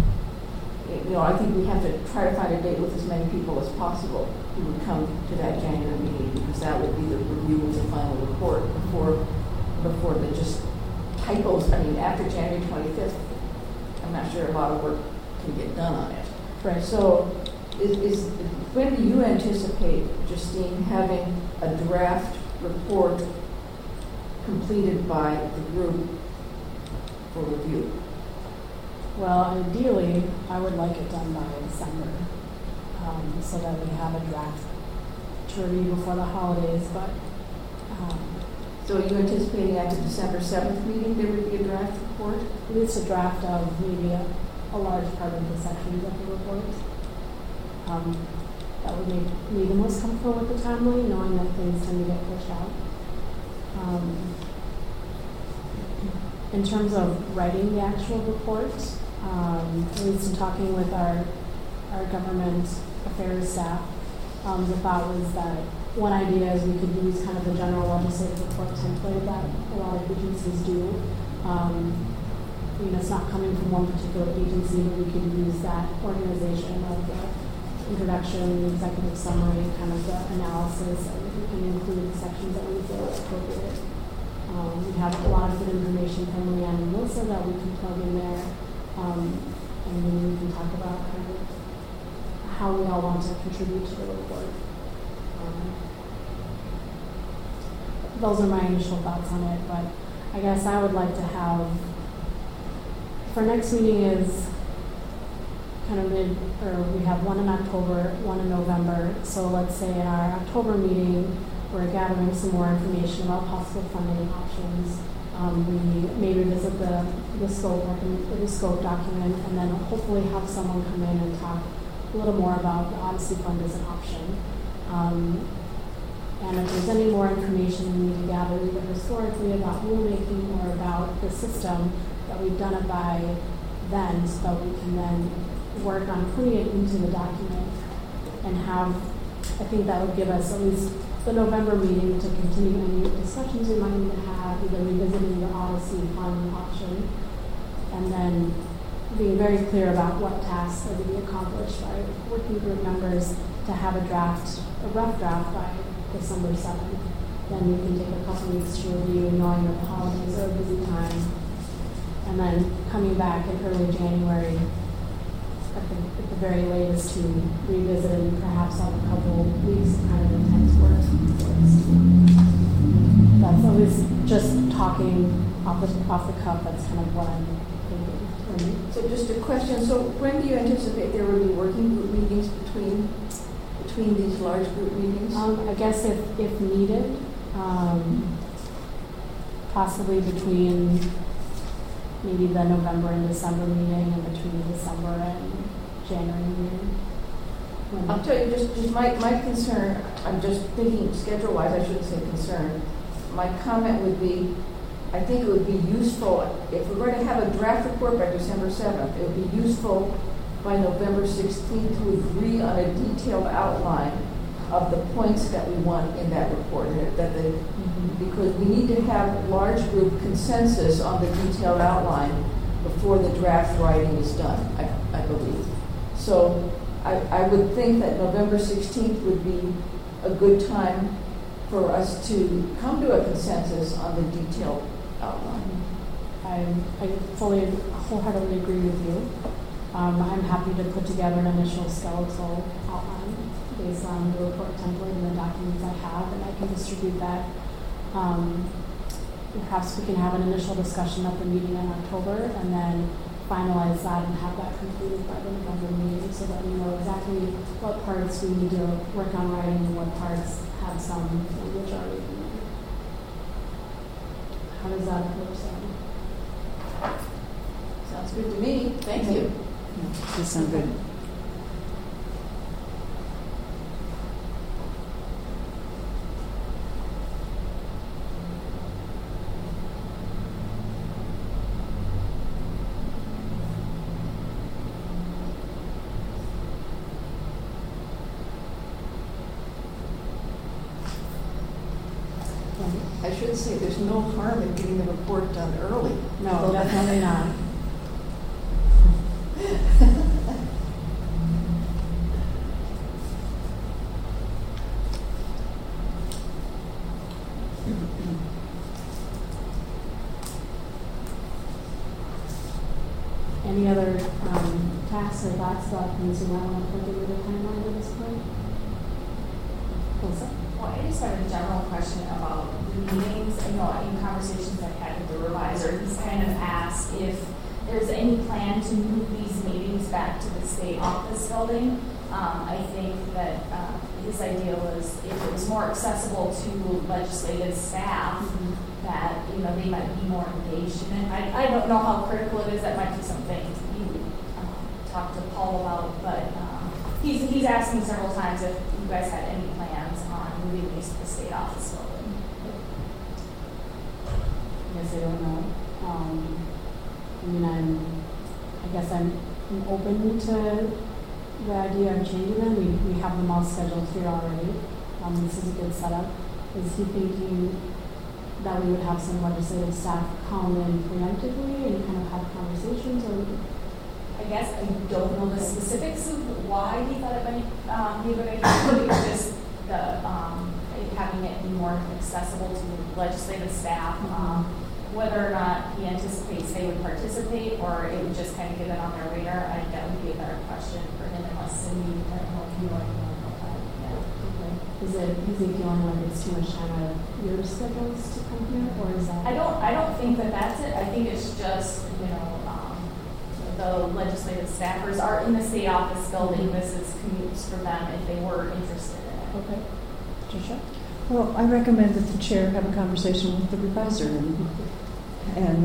we have to try to find a date with as many people as possible who would come to that January meeting, because that would be the review of the final report before the just typos. I mean, after January 25th, I'm not sure a lot of work can get done on it. Right. So when do you anticipate, Justine, having a draft report completed by the group for review? Well, ideally, I would like it done by December, so that we have a draft to review before the holidays. But so are you anticipating at the December 7th meeting there would be a draft report? At least a draft of maybe a large part of the sections of the report. That would make me the most comfortable with the timeline, knowing that things tend to get pushed out. In terms of writing the actual report, at least in talking with our government affairs staff, the thought was that one idea is we could use kind of the general legislative report template that a lot of agencies do. It's not coming from one particular agency, but we could use that organization of the introduction, the executive summary, kind of the analysis, and we can include the sections that we feel appropriate. We have a lot of good information from Leanne and Melissa that we can plug in there, and then we can talk about kind of how we all want to contribute to the report. Those are my initial thoughts on it, but I guess I would like to have, for next meeting is kind of we have one in October, one in November. So let's say in our October meeting, we're gathering some more information about possible funding options. We maybe visit the scope document, and then hopefully have someone come in and talk a little more about the Odyssey Fund as an option. And if there's any more information we need to gather, either historically about rulemaking or about the system, that we've done it by then, so that we can then work on putting it into the document and have, I think that would give us at least the November meeting to continue any discussions we might need to have, either revisiting the Odyssey Fund option, and then being very clear about what tasks are to be accomplished by working group members to have a rough draft by December 7th. Then you can take a couple weeks to review, knowing that the holidays are a busy time. And then coming back in early January, at the very latest, to revisit and perhaps have a couple weeks of kind of intense work. That's always just talking off the cuff. That's kind of what I'm thinking. So just a question, so when do you anticipate there will be working group meetings between these large group meetings? I guess if needed, possibly between maybe the November and December meeting and between December and January meeting. I'll tell you, just my concern, I'm just thinking schedule-wise, I shouldn't say concern. My comment would be, I think it would be useful, if we're going to have a draft report by December 7th, it would be useful by November 16th to agree on a detailed outline of the points that we want in that report. Because we need to have large group consensus on the detailed outline before the draft writing is done, I believe. So I would think that November 16th would be a good time for us to come to a consensus on the detailed outline. I wholeheartedly agree with you. I'm happy to put together an initial skeletal outline based on the report template and the documents I have, and I can distribute that. Perhaps we can have an initial discussion at the meeting in October, and then finalize that and have that completed by the November meeting, so that we know exactly what parts we need to work on writing and what parts have some language already in there. How does that approach sound? Sounds good to me. Thank you. Does sound good. I should say there's no harm in getting the report done early. No, definitely not. Any other tasks or thoughts about things you might want to put into the timeline at this point? Well, I just have a general question about the meetings. In conversations I've had with the revisor, he's kind of asked if there's any plan to move these meetings back to the state office building. I think that his idea was if it was more accessible to legislative staff, that they might be more engaged in it. I don't know how critical it is. That might be something you talk to Paul about, but he's asked me several times if you guys had any plans on moving these to the state office building. I guess I don't know. I guess I'm open to the idea of changing them. We have them all scheduled here already. This is a good setup. Is he thinking that we would have some legislative staff come in preemptively and kind of have conversations, or? I guess I don't know the specifics of why he thought it might be a good idea. It was just having it be more accessible to legislative staff. Whether or not he anticipates they would participate, or it would just kind of get it on their radar, that would be a better question for him unless Cindy or you know about that. Yeah. Okay. Is he feeling like it's too much time out of your schedules to come here, or is that? I don't think that's it. I think it's just the legislative staffers are in the state office building. This is commutes for them if they were interested in it. Okay. Tricia? Well, I recommend that the chair have a conversation with the revisor, and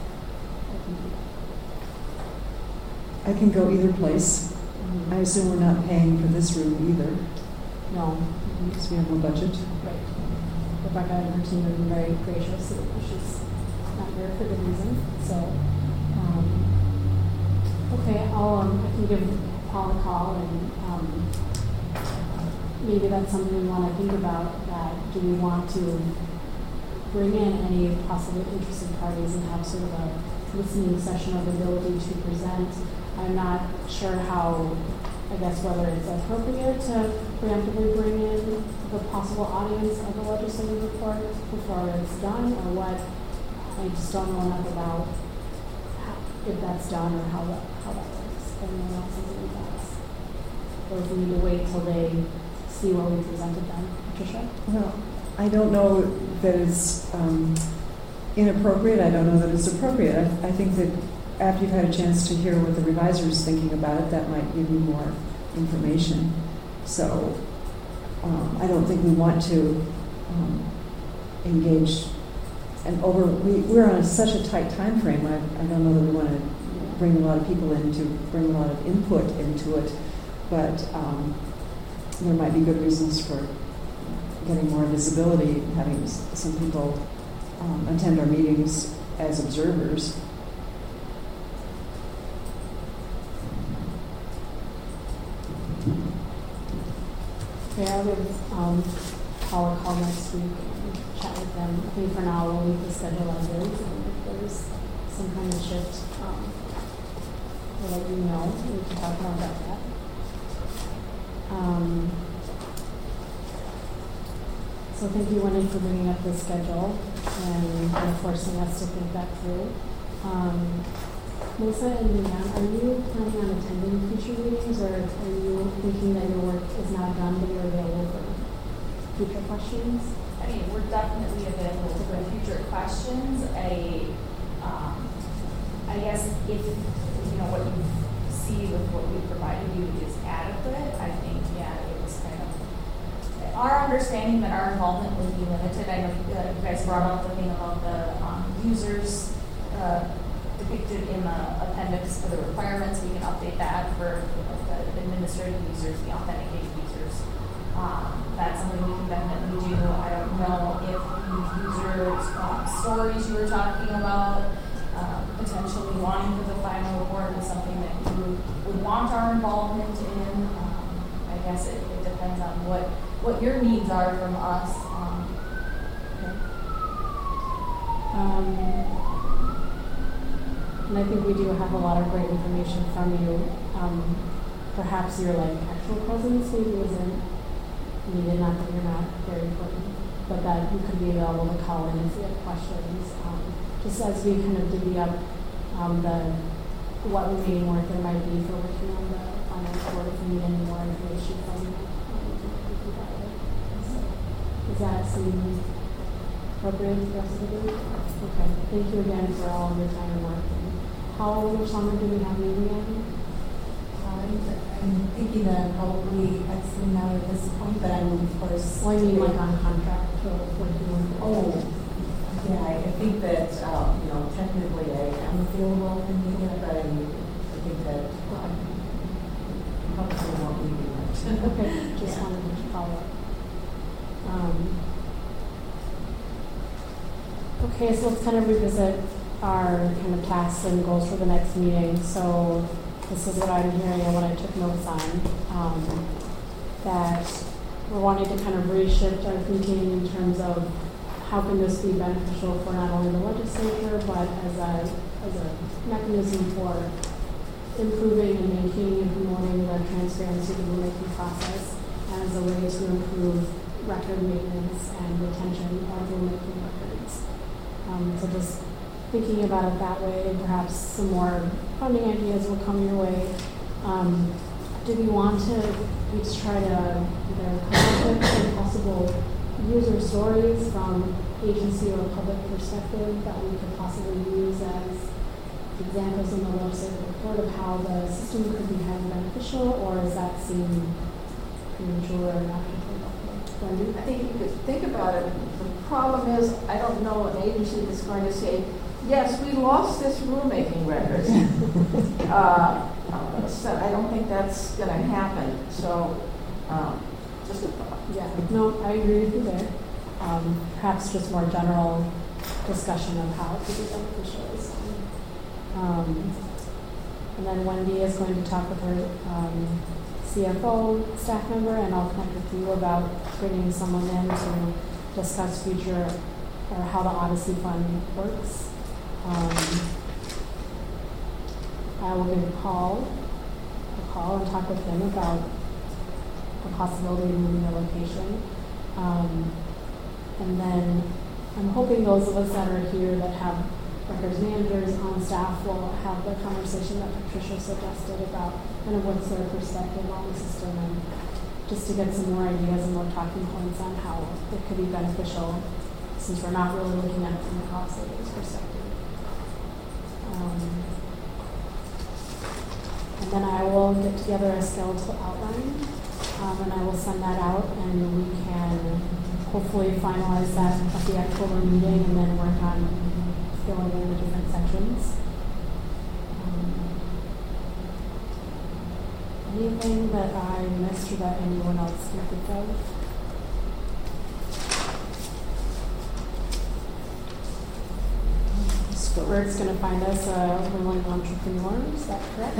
I can go either place. I assume we're not paying for this room either. No. Because we have no budget. Right. Rebecca and her team have been very gracious. She's not here for good reason. So, okay, I can give Paul a call, and maybe that's something we want to think about. That do we want to bring in any possibly interested parties and have sort of a listening session or the ability to present. I'm not sure how, I guess, whether it's appropriate to preemptively bring in the possible audience of the legislative report before it's done, or what. I just don't know enough about if that's done or how that works. Anyone else has any thoughts? Or do we need to wait till they see what we presented them? Patricia? Well, I don't know that it's inappropriate. I don't know that it's appropriate. I think that after you've had a chance to hear what the revisor is thinking about it, that might give you more information. So I don't think we want to engage we're on such a tight time frame. I don't know that we want to bring a lot of people in to bring a lot of input into it, but there might be good reasons for getting more visibility, having some people attend our meetings as observers. Okay, I'll give Paul a call next week and chat with them. I think for now we'll leave the schedule as is, and if there's some kind of shift, we'll let you know. We can talk more about that. So thank you, Wendy, for bringing up the schedule and forcing us to think that through. Melissa and Leanne, are you planning on attending future meetings, or are you thinking that your work is now done but you're available for future questions? I mean, we're definitely available for future questions. I guess if what you see with what we provided you is adequate, I think it was kind of our understanding that our involvement would be limited. I know you guys brought up the thing about the users depicted in the appendix for the requirements. We can update that for the administrative users, the authenticated users. That's something we can definitely do. I don't know if the user stories you were talking about, potentially wanting for the final report is something that you would want our involvement in. I guess it depends on what your needs are from us. And I think we do have a lot of great information from you. Perhaps your actual presence maybe isn't needed, not that you're not very important, but that you could be available to call in if you have questions. Just as we kind of divvy up what remaining work there might be for working on the final report, if you need any more information from you, we can provide it. So, does that seem appropriate to the rest of the group? Okay. Thank you again for all of your time and work. How much longer do we have meeting in? I'm thinking that probably exiting out at this point, but I will of course. Well, I mean, on contract to working on. Yeah, I think that technically I am available in media, but I think that probably won't be much. Okay, just wanted to follow up. Okay, so let's kind of revisit our kind of tasks and goals for the next meeting. So this is what I'm hearing and what I took notes on, that we're wanting to kind of reshift our thinking in terms of how can this be beneficial for not only the legislature, but as a mechanism for improving and maintaining and promoting the transparency of the rulemaking process, and as a way to improve record maintenance and retention of rulemaking records. So just thinking about it that way, perhaps some more funding ideas will come your way. Do we want to each try to either come up with some possible user stories from agency or public perspective that we could possibly use as examples in the legislative report of how the system could be highly beneficial, or does that seem premature or not? I think you could think about it. The problem is, I don't know an agency that's going to say, yes, we lost this rulemaking record. So I don't think that's going to happen. So just a thought. Yeah, no, I agree with you there. Perhaps just more general discussion of how it could be beneficial. And then Wendy is going to talk with her CFO staff member, and I'll connect with you about bringing someone in to discuss future or how the Odyssey Fund works. I will give Paul a call and talk with him about the possibility of moving the location. And then I'm hoping those of us that are here that have records managers on staff will have the conversation that Patricia suggested about kind of what's their perspective on the system, and just to get some more ideas and more talking points on how it could be beneficial, since we're not really looking at it from a cost savings perspective. And then I will get together a skeletal outline, and I will send that out, and we can hopefully finalize that at the October meeting, and then work on filling in the different sections. Anything that I missed or that anyone else can think of? Bert's going to find us a willing entrepreneur, is that correct?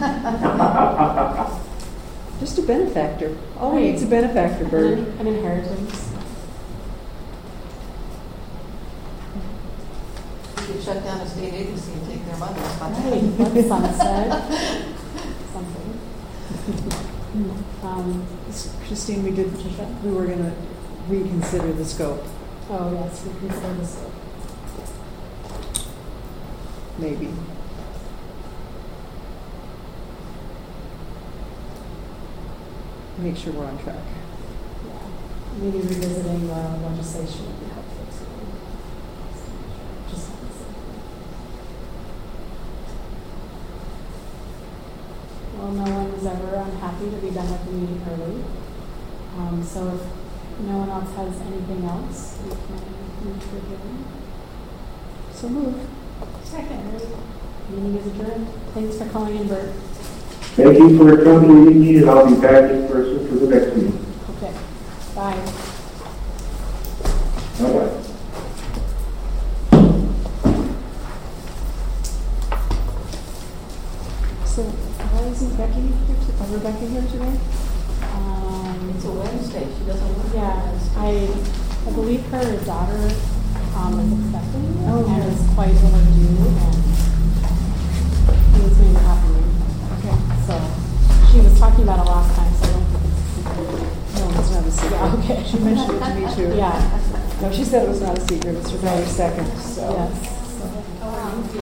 Just a benefactor. All Right. we need is a benefactor, Bert. An inheritance. You could shut down a state agency and take their money. Right, that's sunset. Something. Christine, we were going to reconsider the scope, Oh, yes, we consider this. maybe. Make sure we're on track. Yeah. Maybe revisiting the legislation would be helpful too. Just well, no one is ever unhappy to be done with the meeting early. So if no one else has anything else, we can move to adjourn. So move. Second. Meeting is adjourned. Thanks for calling in, Bert. Thank you for accommodating me, and I'll be back in person for the next meeting. Okay. Bye. Bye-bye. So why isn't Becky here? Are Rebecca here today? It's a Wednesday. She doesn't work. Yeah, I believe her daughter is expecting and is quite overdue, and it's going to happen. Okay, so she was talking about it last time, so I don't think it's a secret. No, it's not a secret. Yeah, okay. She mentioned it to me too. Yeah. No, she said it was not a secret. It's her daughter's second. So. Yes.